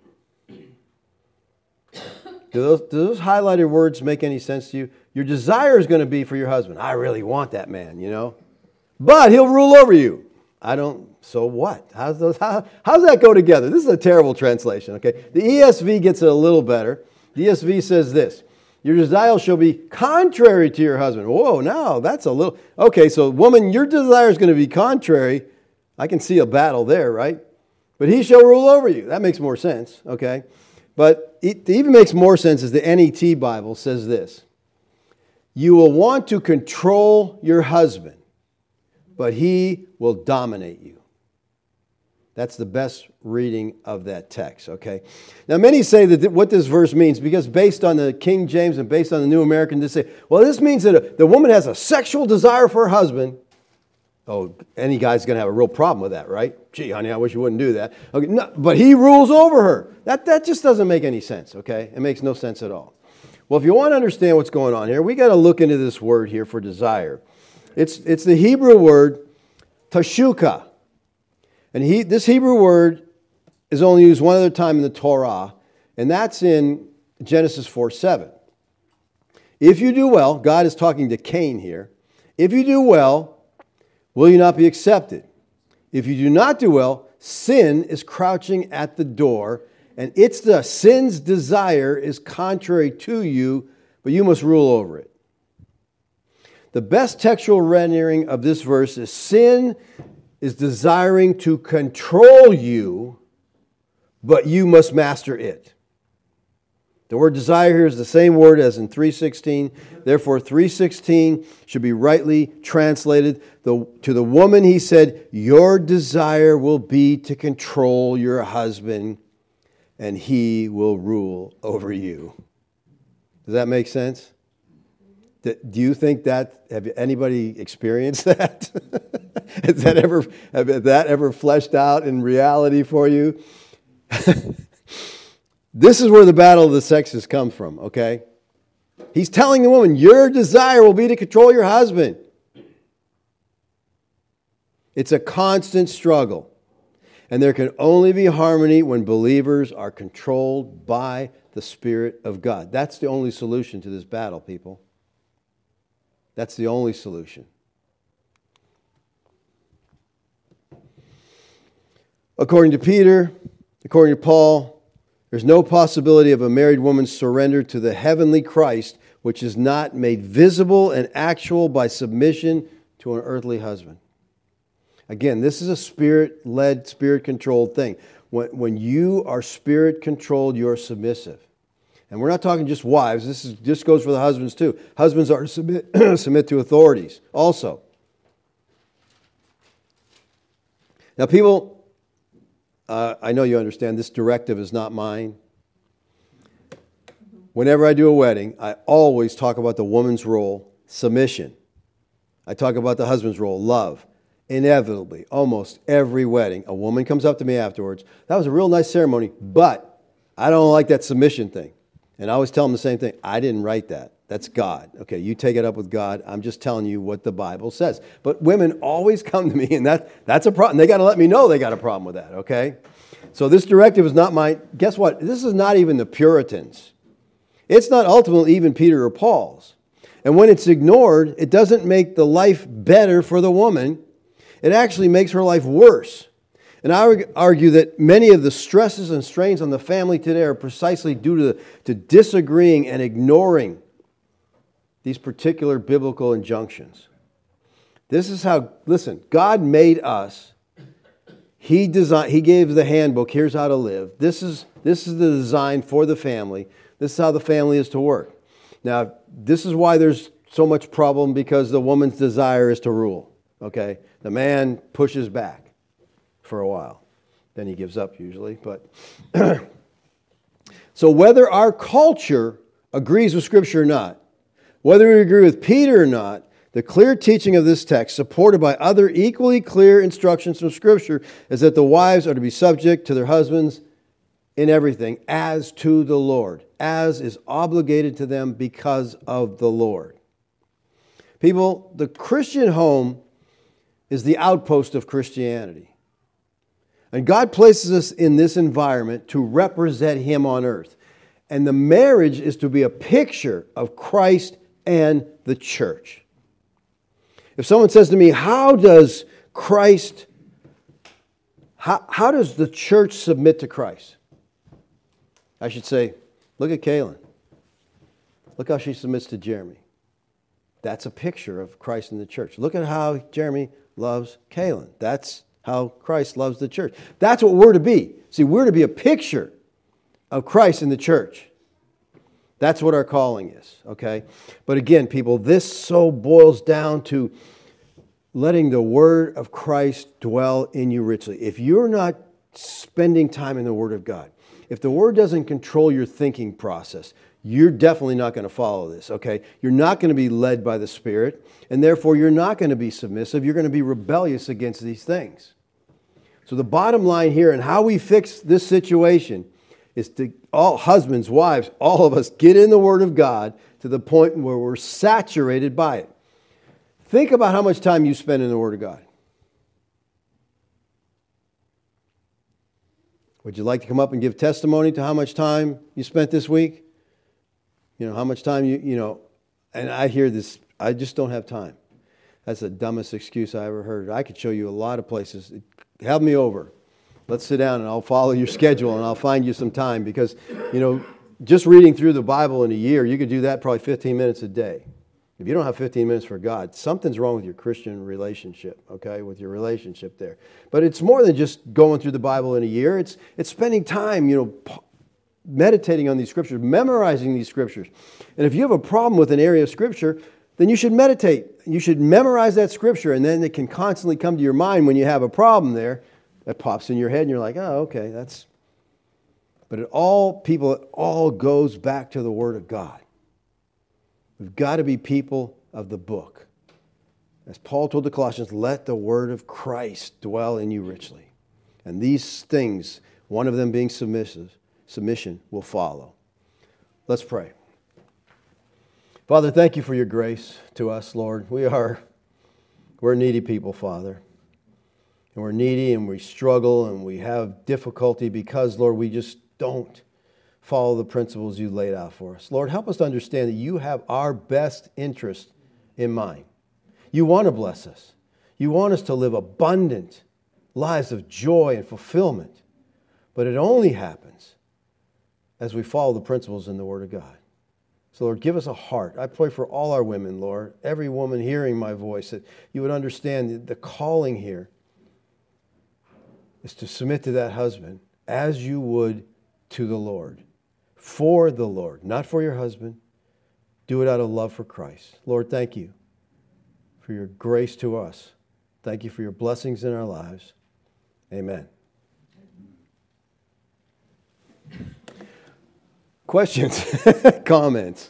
S2: Do those, do those highlighted words make any sense to you? Your desire is going to be for your husband. I really want that man, you know. But he'll rule over you. I don't, so what? How's those, how, how does that go together? This is a terrible translation, okay? The E S V gets it a little better. The E S V says this. Your desire shall be contrary to your husband. Whoa, now that's a little... Okay, so woman, your desire is going to be contrary. I can see a battle there, right? But he shall rule over you. That makes more sense, okay? But it even makes more sense as the N E T Bible says this. You will want to control your husband, but he will dominate you. That's the best reading of that text, okay? Now, many say that th- what this verse means, because based on the King James and based on the New American, they say, well, this means that a, the woman has a sexual desire for her husband. Oh, any guy's going to have a real problem with that, right? Gee, honey, I wish you wouldn't do that. Okay, no, but he rules over her. That, that just doesn't make any sense, okay? It makes no sense at all. Well, if you want to understand what's going on here, we got to look into this word here for desire. It's, it's the Hebrew word tashuka. And he, this Hebrew word is only used one other time in the Torah, and that's in Genesis four seven. If you do well, God is talking to Cain here. If you do well, will you not be accepted? If you do not do well, sin is crouching at the door, and it's the sin's desire is contrary to you, but you must rule over it. The best textual rendering of this verse is sin is desiring to control you, but you must master it. The word desire here is the same word as in three sixteen. Therefore, three sixteen should be rightly translated. The, to the woman he said, your desire will be to control your husband, and he will rule over you. Does that make sense? Do you think that, have anybody experienced that? Has that ever, have that ever fleshed out in reality for you? This is where the battle of the sexes comes from, okay? He's telling the woman, your desire will be to control your husband. It's a constant struggle. And there can only be harmony when believers are controlled by the Spirit of God. That's the only solution to this battle, people. That's the only solution. According to Peter, according to Paul, there's no possibility of a married woman's surrender to the heavenly Christ, which is not made visible and actual by submission to an earthly husband. Again, this is a spirit-led, spirit-controlled thing. When, when you are spirit-controlled, you're submissive. And we're not talking just wives. This is, this goes for the husbands too. Husbands are to submit, submit to authorities also. Now, people, uh, I know you understand this directive is not mine. Whenever I do a wedding, I always talk about the woman's role, submission. I talk about the husband's role, love. Inevitably, almost every wedding, a woman comes up to me afterwards. That was a real nice ceremony, but I don't like that submission thing. And I always tell them the same thing. I didn't write that. That's God. Okay, you take it up with God. I'm just telling you what the Bible says. But women always come to me, and that, that's a problem. They got to let me know they got a problem with that, okay? So this directive is not mine. Guess what? This is not even the Puritans. It's not ultimately even Peter or Paul's. And when it's ignored, it doesn't make the life better for the woman. It actually makes her life worse. And I argue that many of the stresses and strains on the family today are precisely due to, to disagreeing and ignoring these particular biblical injunctions. This is how, listen, God made us. He designed, He gave the handbook, here's how to live. This is, this is the design for the family. This is how the family is to work. Now, this is why there's so much problem, because the woman's desire is to rule. Okay? The man pushes back for a while. Then he gives up usually. But so whether our culture agrees with Scripture or not, whether we agree with Peter or not, the clear teaching of this text, supported by other equally clear instructions from Scripture, is that the wives are to be subject to their husbands in everything, as to the Lord, as is obligated to them because of the Lord. People, the Christian home is the outpost of Christianity. And God places us in this environment to represent Him on earth. And the marriage is to be a picture of Christ and the church. If someone says to me, how does Christ, how, how does the church submit to Christ? I should say, look at Kaylin. Look how she submits to Jeremy. That's a picture of Christ and the church. Look at how Jeremy loves Kaylin. That's how Christ loves the church. That's what we're to be. See, we're to be a picture of Christ in the church. That's what our calling is, okay? But again, people, this so boils down to letting the Word of Christ dwell in you richly. If you're not spending time in the Word of God, if the Word doesn't control your thinking process, you're definitely not going to follow this, okay? You're not going to be led by the Spirit, and therefore you're not going to be submissive. You're going to be rebellious against these things. So the bottom line here and how we fix this situation is to, all husbands, wives, all of us, get in the Word of God to the point where we're saturated by it. Think about how much time you spend in the Word of God. Would you like to come up and give testimony to how much time you spent this week? You know, how much time you, you know, and I hear this, I just don't have time. That's the dumbest excuse I ever heard. I could show you a lot of places. Have me over. Let's sit down and I'll follow your schedule and I'll find you some time because, you know, just reading through the Bible in a year, you could do that probably fifteen minutes a day. If you don't have fifteen minutes for God, something's wrong with your Christian relationship, okay, with your relationship there. But it's more than just going through the Bible in a year. It's it's spending time, you know, meditating on these scriptures, memorizing these scriptures. And if you have a problem with an area of scripture, then you should meditate. You should memorize that scripture, and then it can constantly come to your mind when you have a problem there that pops in your head, and you're like, oh, okay, that's... But it all, people, it all goes back to the Word of God. We've got to be people of the book. As Paul told the Colossians, let the word of Christ dwell in you richly. And these things, one of them being submissive, submission, will follow. Let's pray. Father, thank you for your grace to us, Lord. We are, we're needy people, Father. And we're needy and we struggle and we have difficulty because, Lord, we just don't follow the principles you laid out for us. Lord, help us to understand that you have our best interest in mind. You want to bless us. You want us to live abundant lives of joy and fulfillment. But it only happens as we follow the principles in the Word of God. So, Lord, give us a heart. I pray for all our women, Lord, every woman hearing my voice, that you would understand the calling here is to submit to that husband as you would to the Lord, for the Lord, not for your husband. Do it out of love for Christ. Lord, thank you for your grace to us. Thank you for your blessings in our lives. Amen. Questions? Comments?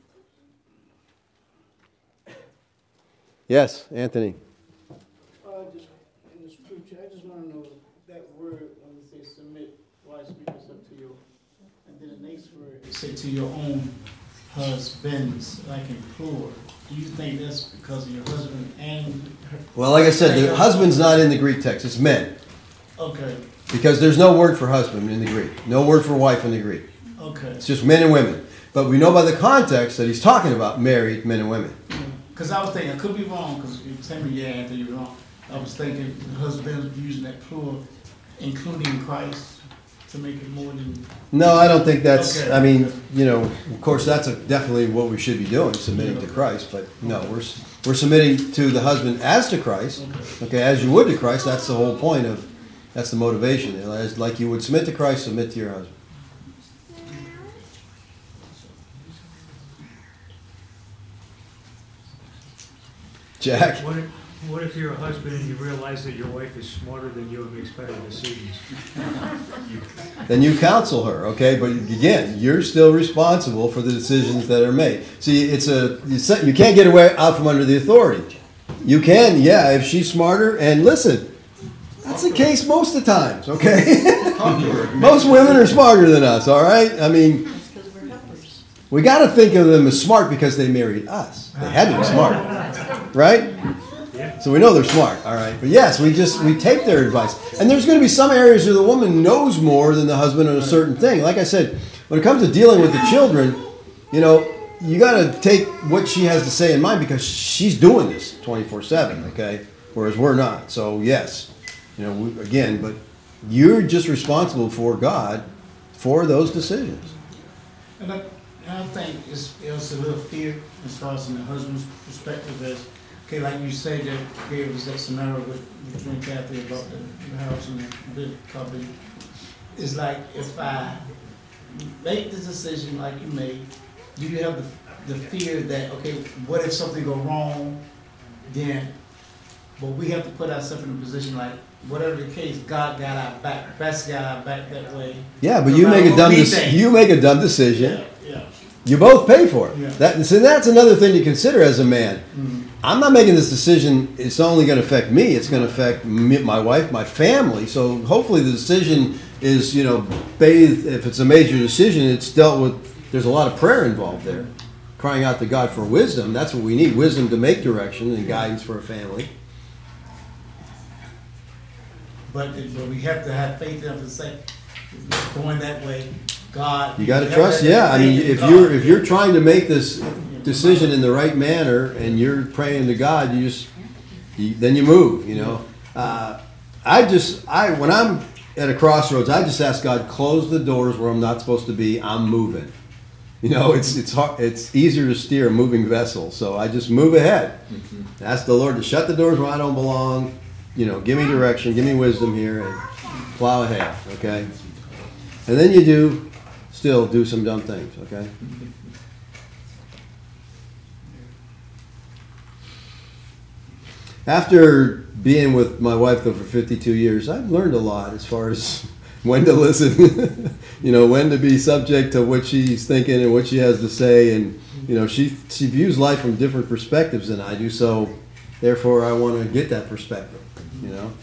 S2: Yes, Anthony.
S4: Uh, just in the scripture, I just want to know that word when it says submit, why speak yourself to your, and then the next word, it say to your own husbands, like in plural. Do you think that's because of your husband and her?
S2: Well, like I said, the husband's not in the Greek text. It's men.
S4: Okay.
S2: Because there's no word for husband in the Greek. No word for wife in the Greek.
S4: Okay.
S2: It's just men and women. But we know by the context that he's talking about married men and women.
S4: Because I was thinking, I could be wrong, because you tell me, yeah, Anthony, you're wrong. I was thinking the husband's using that plural, including Christ, to make it more than...
S2: No, I don't think that's,
S4: Okay.
S2: I mean, you know, of course, that's a, definitely what we should be doing, submitting to Christ. But no, we're we're submitting to the husband as to Christ.
S4: Okay.
S2: Okay, as you would to Christ. That's the whole point of, that's the motivation. As like you would submit to Christ, submit to your husband. Jack?
S5: What if, what if you're a husband and you realize that your wife is smarter than you and makes better decisions?
S2: Then you counsel her, okay? But again, you're still responsible for the decisions that are made. See, it's a you can't get away out from under the authority. You can, yeah, if she's smarter. And listen, that's the case most of the times, okay? Most women are smarter than us, all right? I mean, we got to think of them as smart because they married us. They had to be smart, right? So we know they're smart, all right? But yes, we just, we take their advice. And there's going to be some areas where the woman knows more than the husband on a certain thing. Like I said, when it comes to dealing with the children, you know, you got to take what she has to say in mind because she's doing this twenty-four seven, okay? Whereas we're not. So yes, you know, we, again, but you're just responsible for God for those decisions.
S4: And I, and I think it's, it's a little fear as far as in the husband's perspective as, okay, like you say that gave us that scenario with, between Kathy about the, the house and the big company. It's like if I make the decision like you made, do you have the, the fear that, okay, what if something go wrong, then, but we have to put ourselves in a position like, whatever the case, God got our back, best got our back that way.
S2: Yeah, but
S4: No
S2: you
S4: matter
S2: make a
S4: what
S2: dumb
S4: we
S2: dec-
S4: think.
S2: you make a dumb decision.
S4: Yeah, yeah.
S2: You both pay for it.
S4: Yeah.
S2: That, so that's another thing to consider as a man.
S4: Mm.
S2: I'm not making this decision. It's only going to affect me. It's going to affect me, my wife, my family. So hopefully the decision is, you know, bathed. If it's a major decision, it's dealt with. There's a lot of prayer involved there. Crying out to God for wisdom. That's what we need. Wisdom to make direction and guidance for a family.
S4: But, but we have to have faith enough to say, going that way, God.
S2: You got to
S4: have
S2: trust.
S4: that
S2: Yeah, I mean,
S4: faith in
S2: if
S4: God.
S2: you're if you're trying to make this decision in the right manner and you're praying to God, you just you, then you move. You know, uh, I just I when I'm at a crossroads, I just ask God, close the doors where I'm not supposed to be. I'm moving. You know, it's it's hard, it's easier to steer a moving vessel, so I just move ahead. Mm-hmm. Ask the Lord to shut the doors where I don't belong. You know, give me direction, give me wisdom here, and plow ahead. Okay, and then you do still do some dumb things. Okay. After being with my wife though for fifty-two years, I've learned a lot as far as when to listen, you know, when to be subject to what she's thinking and what she has to say, and you know, she she views life from different perspectives than I do. So, therefore, I want to get that perspective. You know.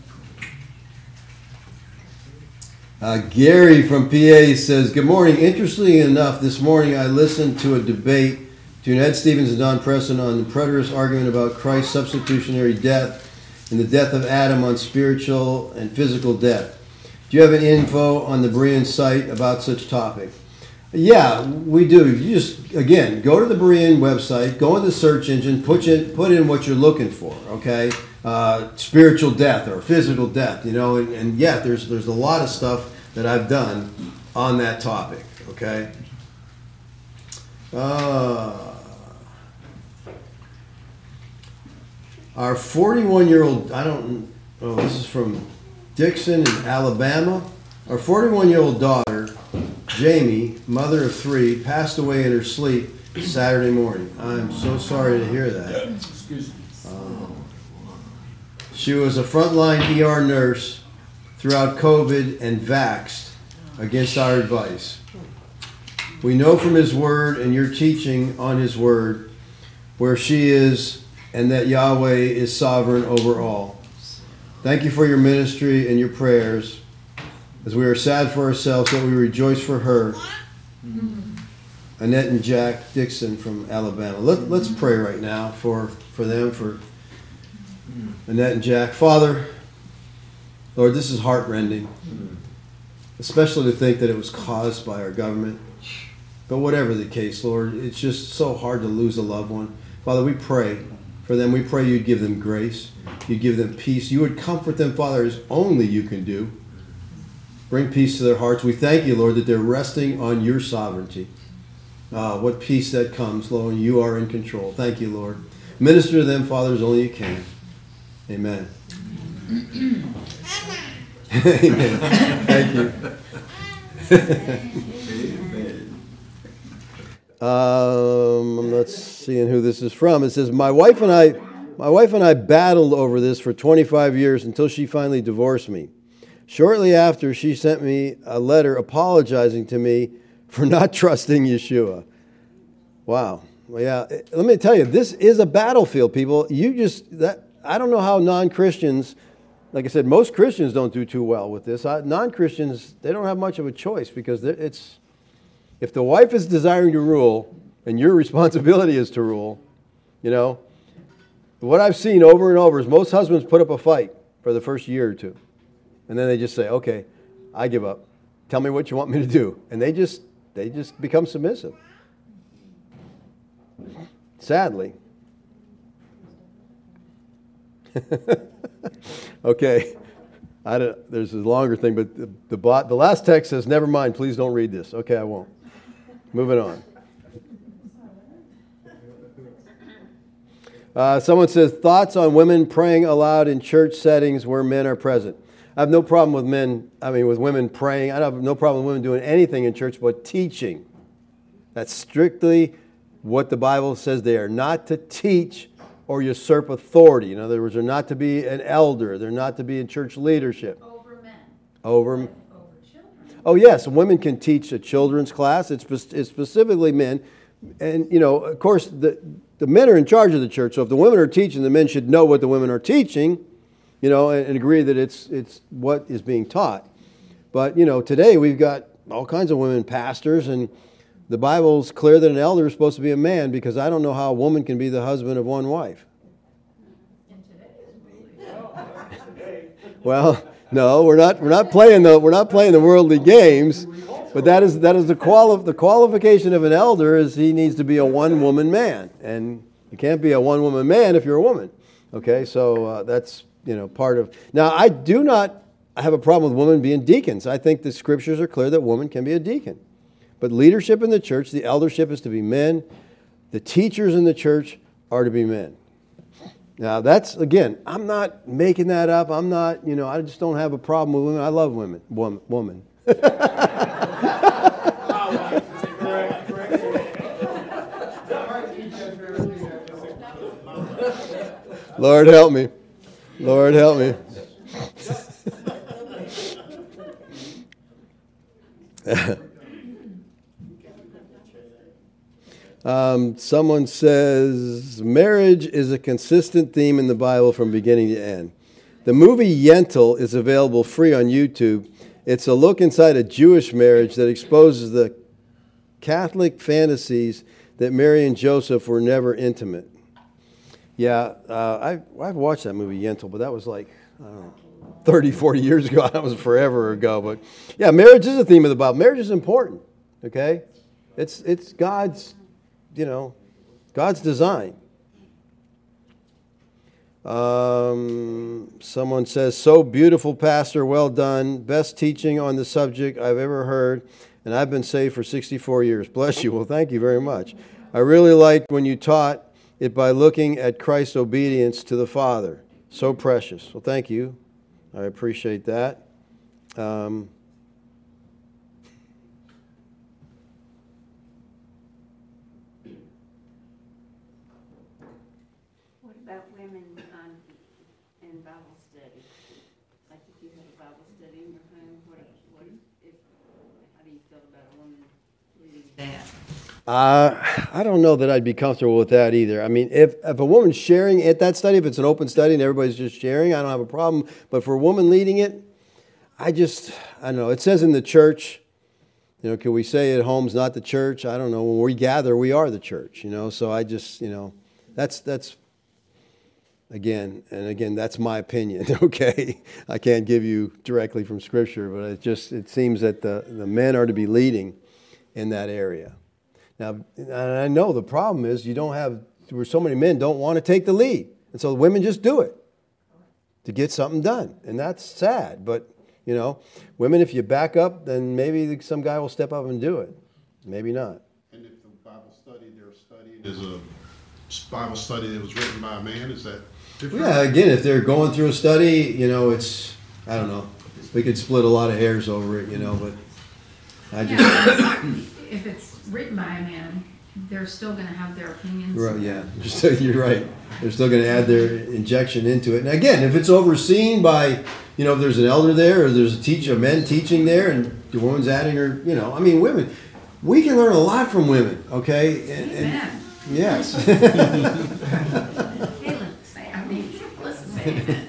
S2: Uh, Gary from P A says, "Good morning. Interestingly enough, this morning I listened to a debate To Ned Stevens and Don Preston on the preterist argument about Christ's substitutionary death and the death of Adam on spiritual and physical death. Do you have any info on the Berean site about such topic? Yeah, we do. If you just, again, go to the Berean website, go in the search engine, put in, put in what you're looking for, okay? Uh, spiritual death or physical death, you know, and, and yeah, there's there's a lot of stuff that I've done on that topic, okay? Uh, our forty-one-year-old, I don't, oh, this is from Dixon in Alabama. Our forty-one-year-old daughter, Jamie, mother of three, passed away in her sleep Saturday morning. I'm so sorry to hear that.
S4: Excuse me.
S2: Um, she was a frontline E R nurse throughout COVID and vaxxed against our advice. We know from His Word and your teaching on His Word where she is and that Yahweh is sovereign over all. Thank you for your ministry and your prayers. As we are sad for ourselves, that we rejoice for her. Mm-hmm. Annette and Jack Dixon from Alabama. Let, let's pray right now for, for them, for Annette and Jack. Father, Lord, this is heart-rending, especially to think that it was caused by our government. But whatever the case, Lord, it's just so hard to lose a loved one. Father, we pray for them. We pray you'd give them grace. You'd give them peace. You would comfort them, Father, as only you can do. Bring peace to their hearts. We thank you, Lord, that they're resting on your sovereignty. Uh, what peace that comes, Lord, you are in control. Thank you, Lord. Minister to them, Father, as only you can. Amen. Amen. Thank you. um, I'm not seeing who this is from. It says, my wife and I, my wife and I battled over this for twenty-five years until she finally divorced me. Shortly after, she sent me a letter apologizing to me for not trusting Yeshua. Wow. Well, yeah. Let me tell you, this is a battlefield, people. You just that I don't know how non-Christians, like I said, most Christians don't do too well with this. Non-Christians, they don't have much of a choice because it's if the wife is desiring to rule and your responsibility is to rule, you know, what I've seen over and over is most husbands put up a fight for the first year or two. And then they just say, okay, I give up. Tell me what you want me to do. And they just they just become submissive. Sadly. Okay. I don't, there's a longer thing, but the, the, bot, the last text says, never mind, please don't read this. Okay, I won't. Moving on. Uh, someone says, thoughts on women praying aloud in church settings where men are present. I have no problem with men, I mean, with women praying. I have no problem with women doing anything in church but teaching. That's strictly what the Bible says they are not to teach or usurp authority. In other words, they're not to be an elder. They're not to be in church leadership.
S6: Over men.
S2: Over,
S6: over children.
S2: Oh, yes, women can teach a children's class. It's, it's specifically men. And, you know, of course, the, the men are in charge of the church. So if the women are teaching, the men should know what the women are teaching. You know, and, and agree that it's it's what is being taught. But, you know, today we've got all kinds of women pastors, and the Bible's clear that an elder is supposed to be a man because I don't know how a woman can be the husband of one wife. Well, no, we're not we're not playing the we're not playing the worldly games, but that is that is the quali- the qualification of an elder is he needs to be a one-woman man, and you can't be a one-woman man if you're a woman. Okay, so uh, that's You know, part of... Now, I do not have a problem with women being deacons. I think the scriptures are clear that women can be a deacon. But leadership in the church, the eldership is to be men. The teachers in the church are to be men. Now, that's, again, I'm not making that up. I'm not, you know, I just don't have a problem with women. I love women. Woman. woman. Lord help me. Lord help me. um, someone says, marriage is a consistent theme in the Bible from beginning to end. The movie Yentl is available free on YouTube. It's a look inside a Jewish marriage that exposes the Catholic fantasies that Mary and Joseph were never intimate. Yeah, uh, I, I've watched that movie, Yentl, but that was like, I don't know, thirty, forty years ago. That was forever ago. But yeah, marriage is a theme of the Bible. Marriage is important, okay? It's, it's God's, you know, God's design. Um, someone says, so beautiful, Pastor, well done. Best teaching on the subject I've ever heard, and I've been saved for sixty-four years. Bless you. Well, thank you very much. I really liked when you taught it by looking at Christ's obedience to the Father. So precious. Well, thank you. I appreciate that. Um,
S6: What about women um, in Bible study? Like if you have a Bible study in your home, what, what if, how do you feel about a woman leading that?
S2: Uh, I don't know that I'd be comfortable with that either. I mean, if, if a woman's sharing at that study, if it's an open study and everybody's just sharing, I don't have a problem. But for a woman leading it, I just, I don't know. It says in the church, you know, can we say at home's not the church? I don't know. When we gather, we are the church, you know. So I just, you know, that's, that's, again, and again, that's my opinion, okay? I can't give you directly from Scripture, but it just, it seems that the, the men are to be leading in that area. Now, and I know the problem is you don't have, where so many men don't want to take the lead. And so the women just do it to get something done. And that's sad. But, you know, women, if you back up, then maybe some guy will step up and do it. Maybe not.
S7: And if the Bible study they're studying is a Bible study that was written by a man, is that different?
S2: Yeah, again, if they're going through a study, you know, it's, I don't know. We could split a lot of hairs over it, you know, but I just...
S8: Yeah, if it's written by a man, they're still going to have their opinions.
S2: Right, yeah, so you're right. They're still going to add their injection into it. And again, if it's overseen by, you know, if there's an elder there or there's a teacher, a men teaching there, and the woman's adding her, you know, I mean, women, we can learn a lot from women, okay? And, and,
S8: Amen.
S2: yes.
S8: Caitlin, say, I mean, listen, say amen.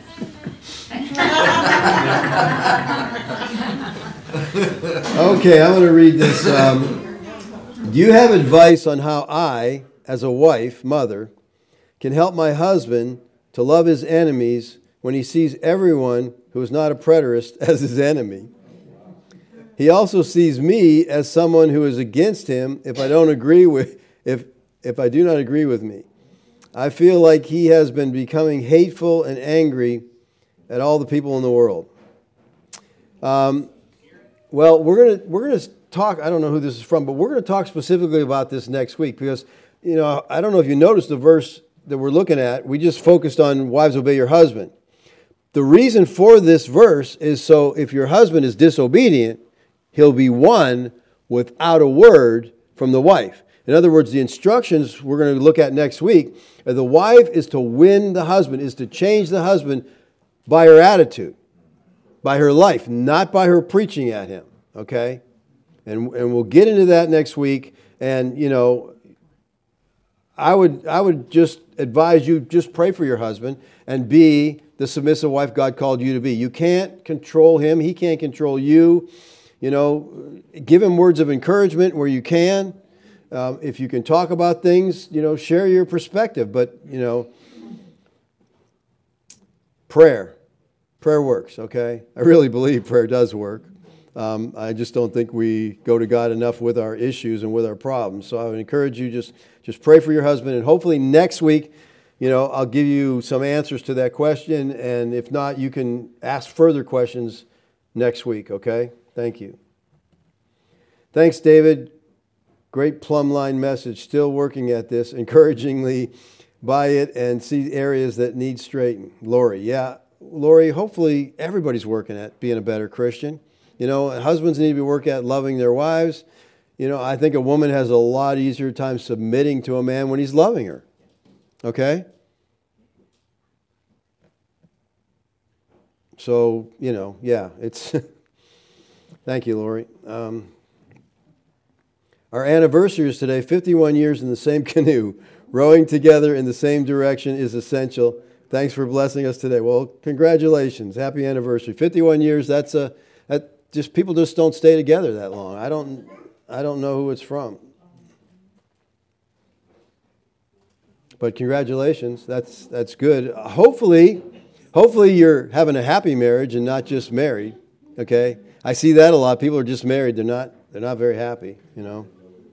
S2: Okay, I'm going to read this. Um, do you have advice on how I, as a wife, mother, can help my husband to love his enemies when he sees everyone who is not a preterist as his enemy? He also sees me as someone who is against him if I don't agree with if if I do not agree with me. I feel like he has been becoming hateful and angry at all the people in the world. Um, well, we're gonna we're gonna talk. I don't know who this is from, but we're gonna talk specifically about this next week because you know I don't know if you noticed the verse that we're looking at. We just focused on wives obey your husband. The reason for this verse is so if your husband is disobedient, he'll be won without a word from the wife. In other words, the instructions we're going to look at next week, the wife is to win the husband, is to change the husband by her attitude, by her life, not by her preaching at him, okay? And and we'll get into that next week. And, you know, I would I would just advise you, just pray for your husband and be the submissive wife God called you to be. You can't control him. He can't control you. You know, give him words of encouragement where you can. Um, if you can talk about things, you know, share your perspective. But, you know, prayer. Prayer works, okay? I really believe prayer does work. Um, I just don't think we go to God enough with our issues and with our problems. So I would encourage you just, just pray for your husband. And hopefully next week, you know, I'll give you some answers to that question. And if not, you can ask further questions next week, okay? Thank you. Thanks, David. Great plumb line message. Still working at this. Encouragingly buy it and see areas that need straightened. Lori, yeah. Lori, hopefully everybody's working at being a better Christian. You know, husbands need to be working at loving their wives. You know, I think a woman has a lot easier time submitting to a man when he's loving her. Okay? So, you know, yeah, it's... Thank you, Lori. Um, our anniversary is today, fifty-one years in the same canoe. Rowing together in the same direction is essential. Thanks for blessing us today. Well, congratulations. Happy anniversary. fifty-one years, that's a, that just, people just don't stay together that long. I don't, I don't know who it's from. But congratulations, that's that's good. Hopefully, hopefully you're having a happy marriage and not just married. Okay, I see that a lot. People are just married; they're not they're not very happy. You know.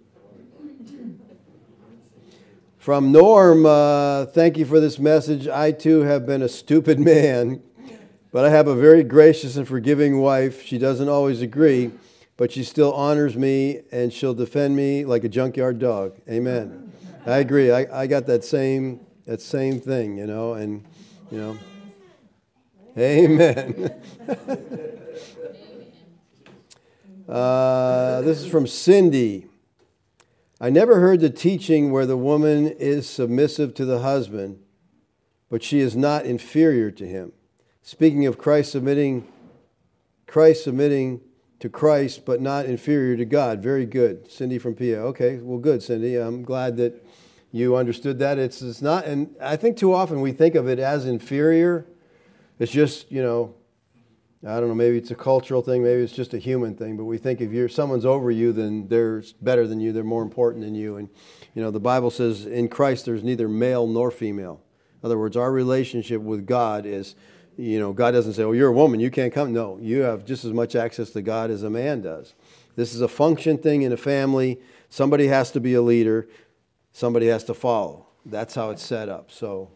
S2: From Norm, uh, thank you for this message. I too have been a stupid man, but I have a very gracious and forgiving wife. She doesn't always agree, but she still honors me, and she'll defend me like a junkyard dog. Amen. I agree. I, I got that same that same thing, you know, and you know. Amen. uh, this is from Cindy. I never heard the teaching where the woman is submissive to the husband, but she is not inferior to him. Speaking of Christ submitting, Christ submitting to Christ, but not inferior to God. Very good, Cindy from P A. Okay, well, good, Cindy. I'm glad that you understood that. It's it's not, and I think too often we think of it as inferior. It's just, you know, I don't know, maybe it's a cultural thing, maybe it's just a human thing, but we think if you're someone's over you, then they're better than you, they're more important than you. And, you know, the Bible says in Christ there's neither male nor female. In other words, our relationship with God is, you know, God doesn't say, oh, you're a woman, you can't come. No, you have just as much access to God as a man does. This is a function thing in a family. Somebody has to be a leader. Somebody has to follow. That's how it's set up. So